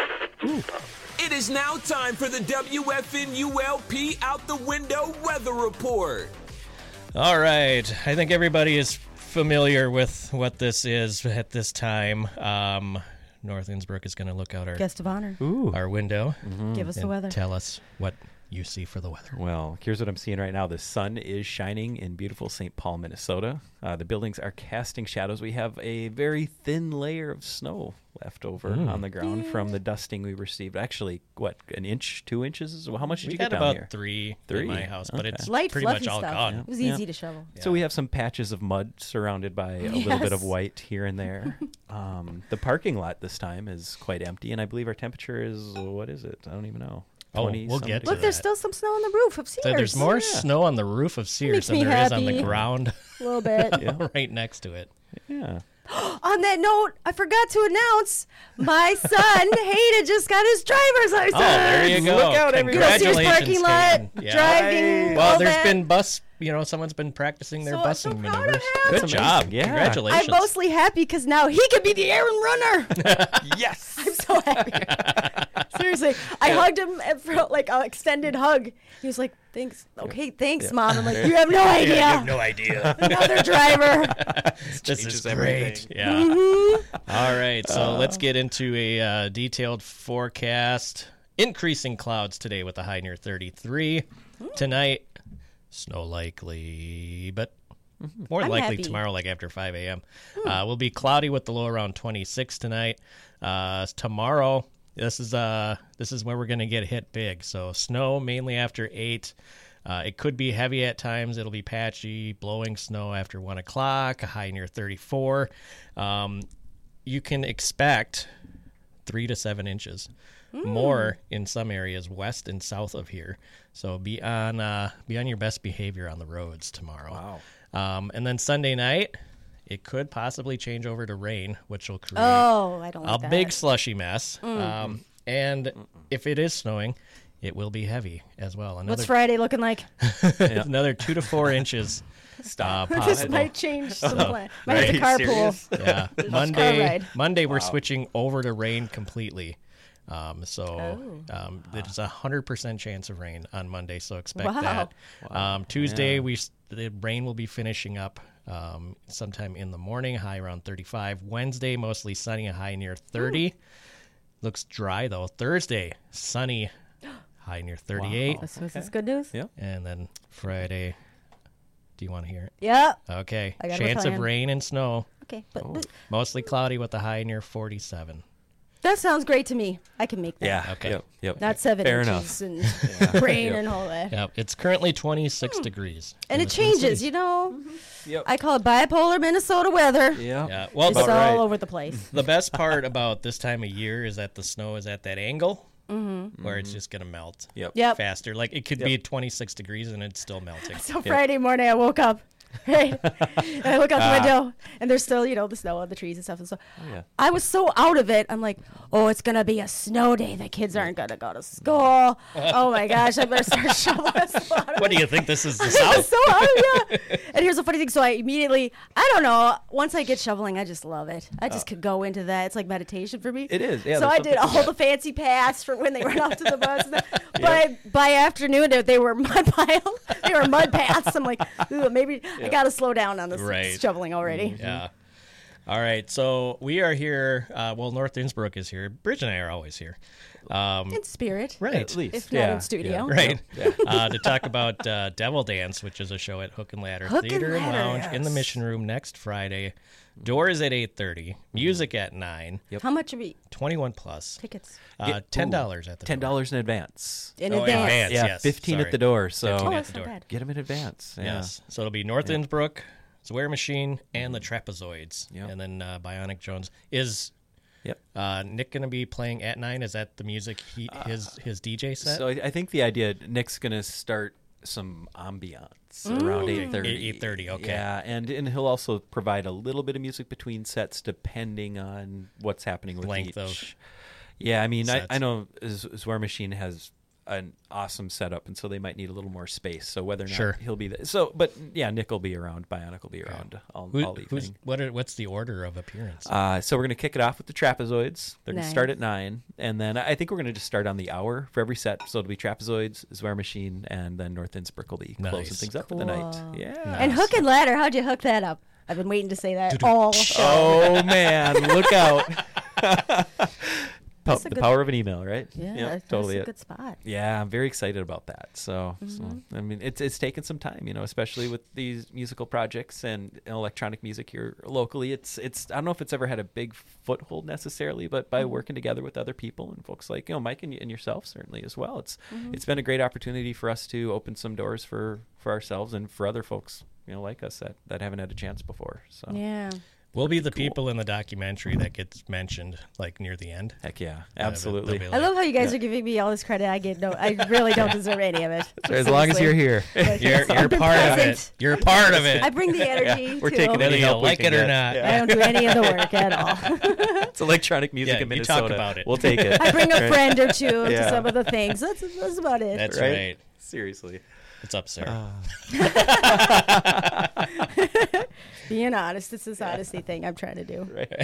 S4: It is now time for the W F N U L P Out the Window Weather Report.
S1: All right. I think everybody is familiar with what this is at this time. Um, North Innsbruck is going to look out our,
S2: Guest of honor.
S3: Ooh.
S1: our window
S2: Give us the
S1: and
S2: weather.
S1: tell us what you see for the weather.
S3: Well, here's what I'm seeing right now. The sun is shining in beautiful Saint Paul, Minnesota. Uh, the buildings are casting shadows. We have a very thin layer of snow left over
S1: Mm.
S3: on the ground from the dusting we received. Actually, what, an inch, two inches? Well, how much did
S1: We
S3: you
S1: got
S3: get down
S1: about
S3: here?
S1: three,
S3: Three?
S1: in my house, but
S3: Okay.
S1: it's
S2: Light,
S1: pretty
S2: fluffy
S1: much all
S2: stuff.
S1: gone.
S2: It was
S3: Yeah.
S2: easy to shovel.
S3: So we have some patches of mud surrounded by a little bit of
S2: Yes.
S3: white here and there. um, the parking lot this time is quite empty, and I believe our temperature is, what is it? I don't even know.
S1: Oh,
S3: twenty
S1: we'll
S3: some
S1: get to
S2: Look,
S3: degrees.
S2: there's
S1: that.
S2: still some snow on the roof of Sears.
S1: So there's more
S3: Yeah.
S1: snow on the roof of Sears
S2: Makes
S1: than
S2: me
S1: there is on the
S2: happy.
S1: ground
S2: A little bit.
S3: Yeah.
S1: right next to it.
S3: Yeah.
S2: On that note, I forgot to announce my son Hayden just got his driver's license.
S1: Oh, there you go.
S3: Look out, everybody.
S2: Sears
S1: Congratulations,
S2: parking lot,
S1: Hayden. Yeah.
S2: driving.
S1: Well,
S2: all
S1: there's
S2: that.
S1: been bus, you know, someone's been practicing their
S2: So- I'm so
S1: busing
S2: proud of
S1: maneuvers.
S2: him.
S1: Good
S3: That's
S1: job.
S3: amazing. Yeah.
S1: Congratulations.
S2: I'm mostly happy because now he can be the errand runner.
S3: Yes.
S2: I'm so happy. Seriously, I hugged him and for like an extended hug. He was like, "Thanks, okay, thanks, mom." I'm like, "You have no idea."
S1: I have no idea.
S2: Another driver.
S1: This is
S3: changes
S1: great.
S3: everything.
S1: Yeah.
S2: Mm-hmm.
S1: All right. So let's get into a uh, detailed forecast. Increasing clouds today with a high near thirty-three. Tonight, snow likely, but more
S2: I'm
S1: likely
S2: happy.
S1: tomorrow, like after five a.m. Uh, will be cloudy with the low around twenty-six tonight. Uh, tomorrow, this is uh this is where we're going to get hit big. So snow mainly after eight. Uh, it could be heavy at times. It'll be patchy, blowing snow after one o'clock. A high near thirty-four. Um, you can expect three to seven inches. More in some areas west and south of here. So be on uh, be on your best behavior on the roads tomorrow.
S3: Wow.
S1: Um, and then Sunday night, it could possibly change over to rain, which will create
S2: Oh, I don't like
S1: a
S2: that.
S1: big slushy mess. Um, and if it is snowing, it will be heavy as well. Another
S2: What's Friday looking like?
S1: another two to four inches. Stop. Uh,
S2: This
S1: possible.
S2: might change some plan. Might have to
S3: Right,
S2: carpool.
S3: serious?
S1: Yeah.
S2: car
S1: Monday,
S2: ride.
S1: Monday we're switching over to rain completely. Um, so
S2: Oh.
S1: um, there's a hundred percent chance of rain on Monday. So expect
S2: Wow.
S1: that. Um, Tuesday we s- the rain will be finishing up um, sometime in the morning, high around thirty-five. Wednesday mostly sunny, a high near thirty. Looks dry though. Thursday sunny, high near thirty-eight.
S2: This was this good news?
S3: Yeah.
S1: And then Friday. Do you want to hear it?
S2: Yeah.
S1: Okay.
S2: I got a
S1: Chance of
S2: plan.
S1: rain and snow.
S2: Okay, but
S3: Oh.
S2: but
S1: Mostly cloudy with a high near forty-seven.
S2: that sounds great to me. I can make that.
S3: Yeah.
S1: Okay.
S3: Yep. Yep.
S2: Not seven
S3: Fair
S2: inches
S3: enough.
S2: and rain
S3: Yep.
S2: and all that.
S1: Yep. It's currently twenty-six degrees.
S2: And
S1: in
S2: it
S1: the Twin
S2: changes,
S1: Cities.
S2: you know.
S3: Yep.
S2: I call it bipolar Minnesota weather.
S3: Yeah.
S1: Yeah. Well,
S2: It's
S1: the,
S3: about
S2: all
S3: right.
S2: over the place.
S1: the best part about this time of year is that the snow is at that angle where it's just going to melt
S3: Yep.
S2: Yep.
S1: faster. Like it could be twenty-six degrees and it's still melting.
S2: So Friday morning, I woke up, right? and I look out the window, and there's still, you know, the snow on the trees and stuff. And so
S3: yeah.
S2: I was so out of it. I'm like, oh, it's going to be a snow day. The kids aren't going to go to school. Oh, my gosh. I better start shoveling this out of
S1: What do you think? This is the
S2: I
S1: South?
S2: was so out of it. And here's the funny thing. So I immediately, I don't know, once I get shoveling, I just love it. I just could go into that. It's like meditation for me.
S3: It is, yeah,
S2: So
S3: there's
S2: I did
S3: something
S2: all
S3: to
S2: the fancy paths for when they run off to the bus. And then by, by afternoon, they- they were mud pile. They were mud paths. I'm like, ooh, maybe I got to slow down on this
S1: Right.
S2: shoveling already.
S1: Yeah. All right. So we are here. Uh, well, North Innsbruck is here. Bridge and I are always here. Um,
S2: In spirit.
S1: right.
S3: At least.
S2: If not
S3: yeah.
S2: in studio.
S3: Yeah.
S1: Right. Uh, to talk about uh, Devil Dance, which is a show at Hook and Ladder
S2: Hook and
S1: Theater and
S2: Ladder,
S1: Lounge in the
S2: yes.
S1: Mission Room next Friday. Doors at eight thirty. Music at nine.
S2: How much are we
S1: twenty-one plus.
S2: tickets?
S1: Uh, ten dollars at the
S3: Ten
S1: door.
S3: dollars in advance.
S2: In
S1: Oh,
S2: advance.
S1: advance.
S3: Yeah.
S1: yes,
S3: Fifteen
S1: sorry.
S3: at the door. So
S1: fifteen
S2: Oh,
S1: at
S2: that's
S1: the
S2: not
S1: door.
S2: bad.
S3: get them in advance. Yeah.
S1: Yes. So it'll be North Innsbruck, Swear Machine, and the Trapezoids.
S3: Yep.
S1: And then uh, Bionic Jones is
S3: Yep.
S1: Uh, Nick going to be playing at nine. Is that the music he his his D J set?
S3: So I, I think the idea Nick's going to start some ambiance around eight thirty.
S1: eight thirty, okay.
S3: Yeah, and and he'll also provide a little bit of music between sets depending on what's happening with
S1: Length
S3: each.
S1: of
S3: Yeah, I mean, I,
S1: sets.
S3: I know Z- Zwar Machine has an awesome setup, and so they might need a little more space. So whether or not
S1: Sure.
S3: he'll be there. So, but yeah, Nick will be around. Bionic will be around all,
S1: Who-
S3: all
S1: who's,
S3: evening.
S1: what are, what's the order of appearance?
S3: Uh, so we're going to kick it off with the Trapezoids. They're going to start
S2: Nice.
S3: at nine, and then I think we're going to just start on the hour for every set. So it'll be Trapezoids, Zwar Machine, and then North Innsbruck will be closing
S1: Nice.
S3: things up for the night.
S2: Cool.
S3: Yeah.
S2: And hook and ladder, how'd you hook that up? I've been waiting to say that all show.
S3: Oh man, look out! Po-
S2: That's a
S3: the
S2: good-
S3: power of an email, right?
S2: Yeah,
S3: Yep,
S2: that's
S3: totally.
S2: a
S3: it.
S2: good spot.
S3: Yeah, I'm very excited about that. So,
S2: Mm-hmm.
S3: so I mean, it's it's taken some time, you know, especially with these musical projects and electronic music here locally. It's it's I don't know if it's ever had a big foothold necessarily, but by
S2: Mm-hmm.
S3: working together with other people and folks like you know Mike and, and yourself certainly as well, it's
S2: Mm-hmm.
S3: it's been a great opportunity for us to open some doors for for ourselves and for other folks, you know, like us that that haven't had a chance before. So,
S2: Yeah.
S1: We'll be the people in the documentary that gets mentioned like near the end.
S3: heck yeah,
S1: They'll
S3: absolutely.
S1: be
S2: I
S1: like,
S2: love how you guys are giving me all this credit. I get no, I really don't deserve any of it.
S3: As long as you're here.
S2: But
S1: You're, you're
S2: I've been
S1: part of it.
S2: present.
S1: You're a part of it.
S2: I bring the energy.
S3: we're
S2: too.
S3: taking
S1: Whether
S3: any
S1: you
S3: help we
S1: like
S3: can
S1: it or
S3: get.
S1: not.
S3: Yeah.
S2: I don't do any of the work at all.
S3: It's electronic music
S1: Yeah,
S3: in
S1: you
S3: Minnesota.
S1: talk about it.
S3: We'll take it.
S2: I bring a
S3: Right?
S2: friend or two to
S3: Yeah.
S2: some of the things. That's, that's about it.
S1: That's
S3: Right?
S1: right.
S3: Seriously.
S1: What's up, sir?
S2: Being honest, it's this honesty thing I'm trying to do.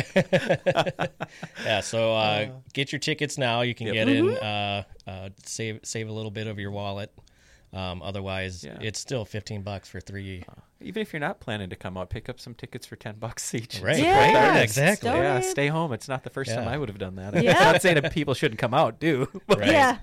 S1: Yeah, so uh, get your tickets now. You can
S3: Yep.
S1: get in, uh, uh, save save a little bit of your wallet. Um, otherwise,
S3: Yeah.
S1: it's still fifteen bucks for three.
S3: Even if you're not planning to come out, pick up some tickets for ten bucks each.
S1: Right,
S2: Yeah,
S1: right,
S2: right,
S1: exactly.
S2: Don't
S3: Yeah,
S2: it?
S3: stay home. It's not the first time
S1: Yeah.
S3: I would have done that. I'm
S2: Yeah.
S3: not saying that people shouldn't come out, do. But
S1: Right.
S2: Yeah.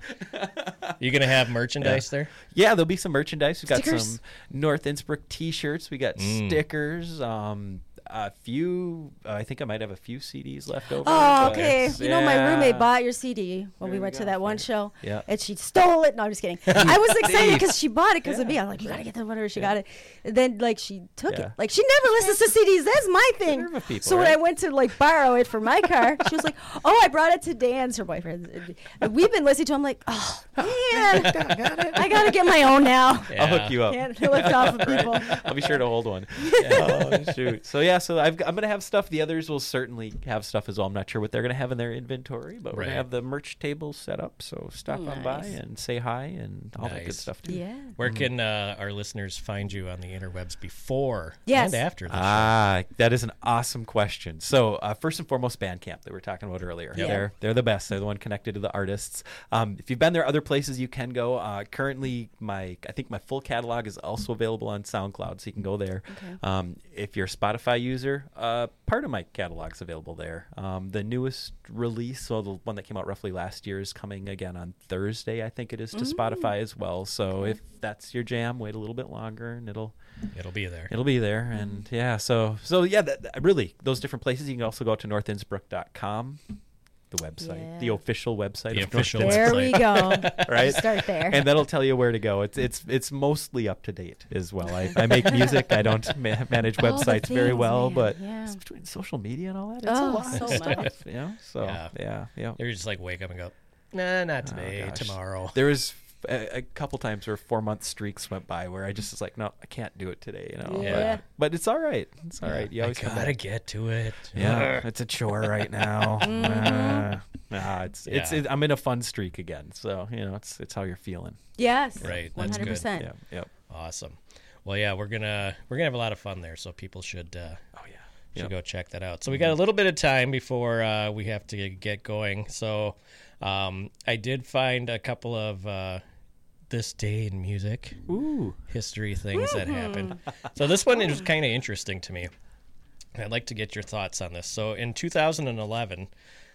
S1: You gonna have merchandise there?
S3: yeah, there'll be some merchandise. We've got
S2: Stickers?
S3: some North Innsbruck T-shirts. We got
S1: Mm.
S3: stickers. Um, a few. Uh, I think I might have a few C Ds left over.
S2: Oh,
S3: but
S2: okay.
S3: it's-
S2: You know, my
S3: yeah.
S2: roommate bought your C D when we
S3: There
S2: went
S3: you
S2: to
S3: go.
S2: that one
S3: Yeah.
S2: show.
S3: Yeah.
S2: And she stole it. No, I'm just kidding. I was excited
S3: Thief.
S2: because she bought it because of
S3: Yeah.
S2: me. I'm like, you got to get the whatever. She got it. And then, like, she took
S3: Yeah.
S2: it. Like, she never listens to C Ds. That's my thing.
S3: They're with people,
S2: so when I
S3: right?
S2: went to, like, borrow it for my car, she was like, oh, I brought it to Dan's, her boyfriend. And we've been listening to it. I'm like, oh, man. I got to get my own now.
S3: I'll hook you up.
S2: Can't lift off of people.
S3: I'll be sure to hold one. Oh, shoot. So yeah, so I've, I'm gonna have stuff. The others will certainly have stuff as well. I'm not sure what they're gonna have in their inventory, but we're
S1: Right.
S3: gonna have the merch table set up. So stop on by
S2: Nice.
S3: and say hi and all that good
S1: Nice.
S3: stuff too.
S2: Yeah.
S1: Where can uh, our listeners find you on the interwebs before
S2: Yes.
S1: and after the show?
S3: Ah, that is an awesome question. So uh, first and foremost, Bandcamp that we were talking about earlier.
S1: Yep.
S3: They're they're the best. They're the one connected to the artists. Um, if you've been there, other places you can go. Uh, currently, my I think my full catalog is also available on SoundCloud, so you can go there.
S2: Okay.
S3: Um, if you're a Spotify user, uh, part of my catalog's available there. Um, the newest release, so the one that came out roughly last year, is coming again on Thursday. I think it is to Spotify as well. So if that's your jam, wait a little bit longer, and it'll
S1: It'll be there.
S3: it'll be there. And yeah, so so yeah, that, that- really those different places. You can also go to north innsbruck dot com, the website,
S2: Yeah.
S3: the official website.
S1: The
S3: of
S1: official
S3: North
S2: There
S1: website.
S2: we go.
S3: Innsbruck, right?
S2: Start there.
S3: And that'll tell you where to go. It's it's it's mostly up to date as well. I, I make music. I don't ma- manage
S2: All the
S3: websites very
S2: things,
S3: well,
S2: man.
S3: but
S2: Yeah.
S3: it's between social media and all that, it's
S2: Oh,
S3: a lot
S2: so
S3: of
S2: much.
S3: stuff. You know? So
S1: Yeah.
S3: yeah, yeah.
S1: You're just like wake up and go, nah, not today,
S3: gosh.
S1: tomorrow.
S3: There was a, a couple times where four month streaks went by where I just was like, no, I can't do it today. You know,
S2: Yeah.
S3: but, but it's all right. It's all right. You
S1: I
S3: always come
S1: gotta
S3: back.
S1: get to it.
S3: Yeah, it's a chore right now. Uh, nah, it's it's.
S1: Yeah.
S3: It, I'm in a fun streak again, so you know, it's it's how you're feeling.
S2: Yes.
S1: Right, that's
S2: One hundred percent.
S3: Yeah, yep.
S1: Awesome. Well, yeah, we're gonna we're gonna have a lot of fun there, so people should uh,
S3: Oh yeah.
S1: should
S3: Yep.
S1: go check that out. So we got a little bit of time before uh, we have to get going. So um, I did find a couple of uh, this day in music
S3: Ooh.
S1: history things that happened. So this one is kind of interesting to me. I'd like to get your thoughts on this. So in two thousand eleven,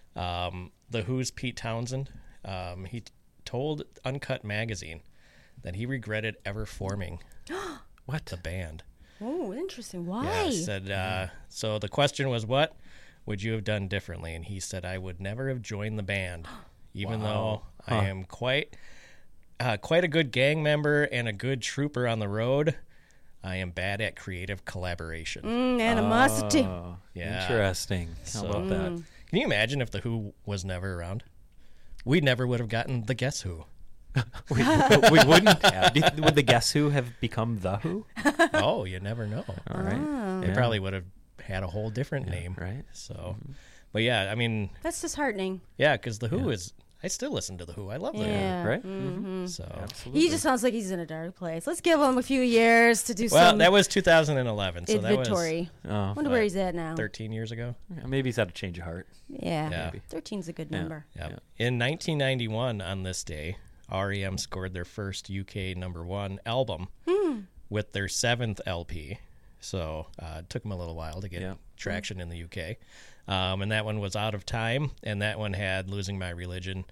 S1: um, the Who's Pete Townsend, um, he t- told Uncut Magazine that he regretted ever forming
S3: What?
S1: the band.
S2: Oh, interesting. Why?
S1: Yeah, said, uh, so the question was, what would you have done differently? And he said, I would never have joined the band, even though I
S3: Huh.
S1: am quite uh, quite a good gang member and a good trooper on the road. I am bad at creative collaboration.
S2: Mm, animosity.
S3: Oh,
S1: Yeah.
S3: Interesting. How
S1: So-
S3: about that?
S1: Can you imagine if the Who was never around? We never would have gotten the Guess Who.
S3: we, we wouldn't have. Do you- Would the Guess Who have become the Who?
S1: Oh, you never know.
S3: All right.
S1: They
S3: Yeah.
S1: probably would have had a whole different name.
S3: Right.
S1: So, but yeah, I mean,
S2: That's disheartening.
S1: yeah, because the Who is. I still listen to the Who. I love the
S2: Yeah.
S3: Right.
S2: Mm-hmm.
S1: Who. So,
S3: Absolutely.
S2: He just sounds like he's in a dark place. Let's give him a few years to do
S1: well,
S2: some
S1: that was two thousand eleven. So that was
S2: inventory.
S3: Oh,
S2: Wonder where he's at now.
S1: thirteen years ago.
S3: yeah, maybe he's had a change of heart.
S2: Yeah.
S1: Yeah.
S2: thirteen's a good
S3: Yeah.
S2: number.
S1: Yep. In nineteen ninety-one, on this day, R E M scored their first U K number one album with their seventh L P. So uh, it took them a little while to get
S3: Yeah.
S1: traction in the U K. Um, and that one was Out of Time, and that one had Losing My Religion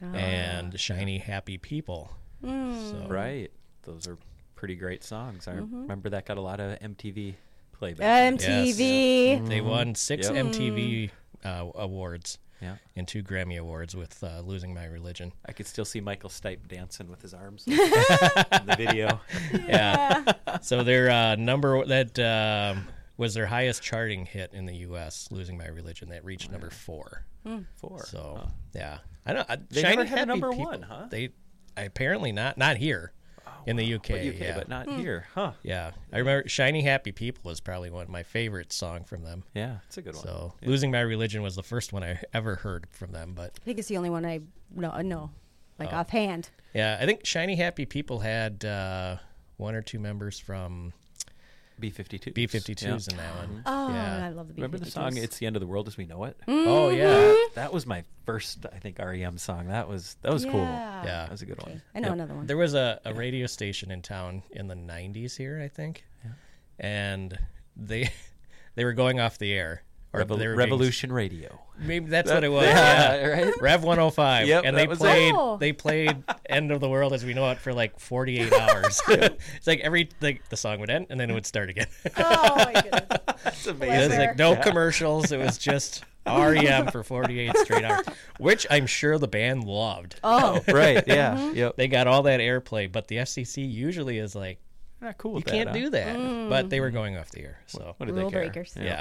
S1: and Shiny Happy People. So,
S3: Right. Those are pretty great songs. I remember that got a lot of M T V playback.
S2: M T V.
S1: They won six
S3: Yep.
S1: M T V uh, awards
S3: Yeah.
S1: and two Grammy Awards with uh, Losing My Religion.
S3: I could still see Michael Stipe dancing with his arms in the video.
S1: Yeah. So their uh, number that um, was their highest charting hit in the U S, "Losing My Religion," that reached number four.
S3: Four.
S1: So
S3: Huh.
S1: yeah, I don't. I,
S3: They
S1: Shiny
S3: never had a
S1: Happy
S3: number
S1: People,
S3: one, huh?
S1: They apparently not not here in the U K.
S3: But U K,
S1: yeah.
S3: but not here. Huh.
S1: Yeah, I remember "Shiny Happy People" was probably one of my favorite song from them.
S3: Yeah, it's a good one.
S1: So "Losing My Religion" was the first one I ever heard from them. But
S2: I think it's the only one I know, know like
S1: Oh.
S2: offhand.
S1: yeah, I think "Shiny Happy People" had uh, one or two members from
S3: B fifty-two.
S1: B fifty-twos in that one.
S2: Oh,
S1: Yeah.
S2: I love the B
S3: Remember the
S2: fifty-twos.
S3: song "It's the End of the World as We Know It"?
S1: Oh yeah.
S3: That was my first, I think, R E M song. That was that was cool.
S2: Yeah.
S1: Yeah.
S3: That was a good one.
S2: I know
S3: Yep.
S2: another one.
S1: There was a, a radio station in town in the nineties here, I think, and they they were going off the air. Or
S3: Revol-
S1: they were being-
S3: Revolution Radio.
S1: maybe that's what it was.
S3: Yeah,
S1: Yeah,
S3: right?
S1: Rev one oh five.
S3: Yep,
S1: and
S3: that
S1: they
S3: was it.
S1: played
S2: Oh.
S1: they played "End of the World as We Know It" for like forty-eight hours. It's like every the, the song would end and then it would start again.
S2: Oh my goodness.
S3: That's
S1: It was
S3: amazing.
S1: like no commercials. It was just R E M for forty-eight straight hours, which I'm sure the band loved.
S2: Oh,
S3: Right, yeah. Yep.
S1: They got all that airplay, but the F C C usually is like,
S3: Not cool
S1: you
S3: with that,
S1: can't
S3: huh?
S1: do that. But they were going off the air, so
S3: What did
S2: Rule
S3: they care?
S2: breakers.
S1: yeah.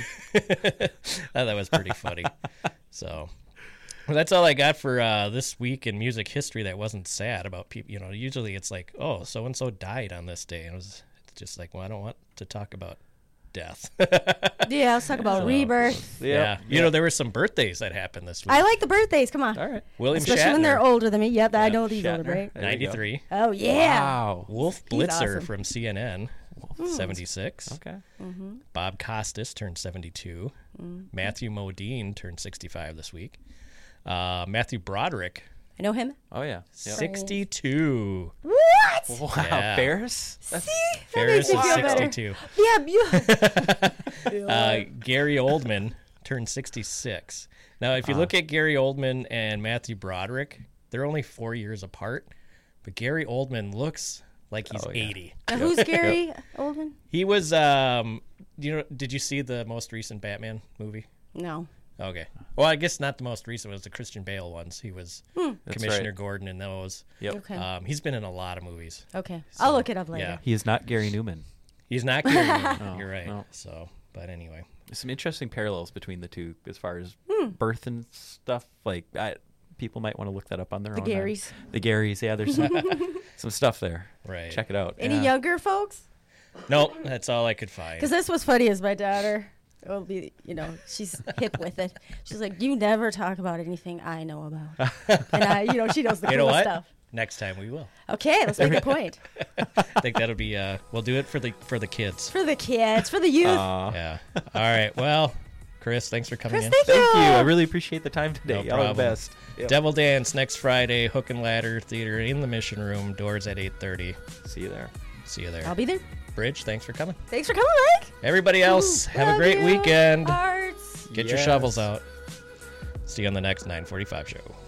S1: I thought that was pretty funny. So well, that's all I got for uh, this week in music history that wasn't sad about people. You know, usually it's like, oh, so and so died on this day, and it was it's just like, well, I don't want to talk about death.
S2: yeah. Let's talk about rebirth.
S1: Yeah, you know, there were some birthdays that happened this week.
S2: I like the birthdays. Come on.
S3: All right.
S1: William
S2: Especially
S1: Shatner,
S2: when they're older than me. Yep, I know these
S3: Shatner.
S2: older, right?
S3: There you go.
S1: ninety-three.
S2: Oh yeah.
S3: Wow.
S1: Wolf
S2: He's
S1: Blitzer
S2: awesome.
S1: from C N N, seventy-six.
S3: Okay.
S1: Bob Costas turned seventy-two. Matthew Modine turned sixty-five this week. Uh, Matthew Broderick,
S2: I know him.
S3: Oh, yeah. Yep.
S1: sixty-two.
S2: What?
S3: Wow.
S1: Yeah.
S3: Ferris? That's,
S2: See? That
S1: Ferris
S2: makes me
S1: is
S2: feel better.
S1: sixty-two.
S2: Yeah. You,
S1: Uh, Gary Oldman turned sixty-six. Now, if you look at Gary Oldman and Matthew Broderick, they're only four years apart, but Gary Oldman looks like he's
S3: Oh, yeah.
S1: eighty.
S2: now who's Gary Oldman?
S1: He was, um, you know, did you see the most recent Batman movie?
S2: No.
S1: Okay. Well, I guess not the most recent. It was the Christian Bale ones. He was Commissioner
S3: right.
S1: Gordon in those.
S3: Yep.
S2: Okay.
S1: Um, he's been in a lot of movies.
S2: Okay. I'll look it up later.
S1: Yeah.
S3: He is not Gary Newman.
S1: He's not Gary Newman. You're right.
S3: no.
S1: So, but anyway.
S3: There's some interesting parallels between the two as far as
S2: Hmm.
S3: birth and stuff. Like, I, people might want to look that up on their
S2: The
S3: own.
S2: Garys.
S3: The Garys, yeah. There's some, some stuff there.
S1: Right.
S3: Check it out.
S2: Any
S3: yeah.
S2: younger folks?
S1: Nope, that's all I could find.
S2: Because this was funny as my daughter will be, you know, she's hip with it. She's like, you never talk about anything I know about. And I, you know, she knows the
S1: You
S2: cool
S1: know what?
S2: stuff.
S1: Next time we will.
S2: Okay, let's make a point.
S1: I think that'll be. Uh, we'll do it for the for the kids.
S2: For the kids, for the youth.
S3: Aw.
S1: Yeah. All right. Well, Chris, thanks for coming
S2: Chris,
S1: in.
S2: thank
S3: Thank you.
S2: you.
S3: I really appreciate the time today.
S1: No
S3: All the
S1: problem.
S3: best. Yep.
S1: Devil Dance next Friday, Hook and Ladder Theater in the Mission Room. Doors at eight thirty.
S3: See you there.
S1: See you there.
S2: I'll be there.
S1: Bridge, thanks for coming.
S2: Thanks for coming, Mike.
S1: Everybody else, have a
S2: Love
S1: great
S2: you.
S1: weekend.
S2: Arts.
S1: Get your
S3: Yes.
S1: shovels out. See you on the next nine forty-five show.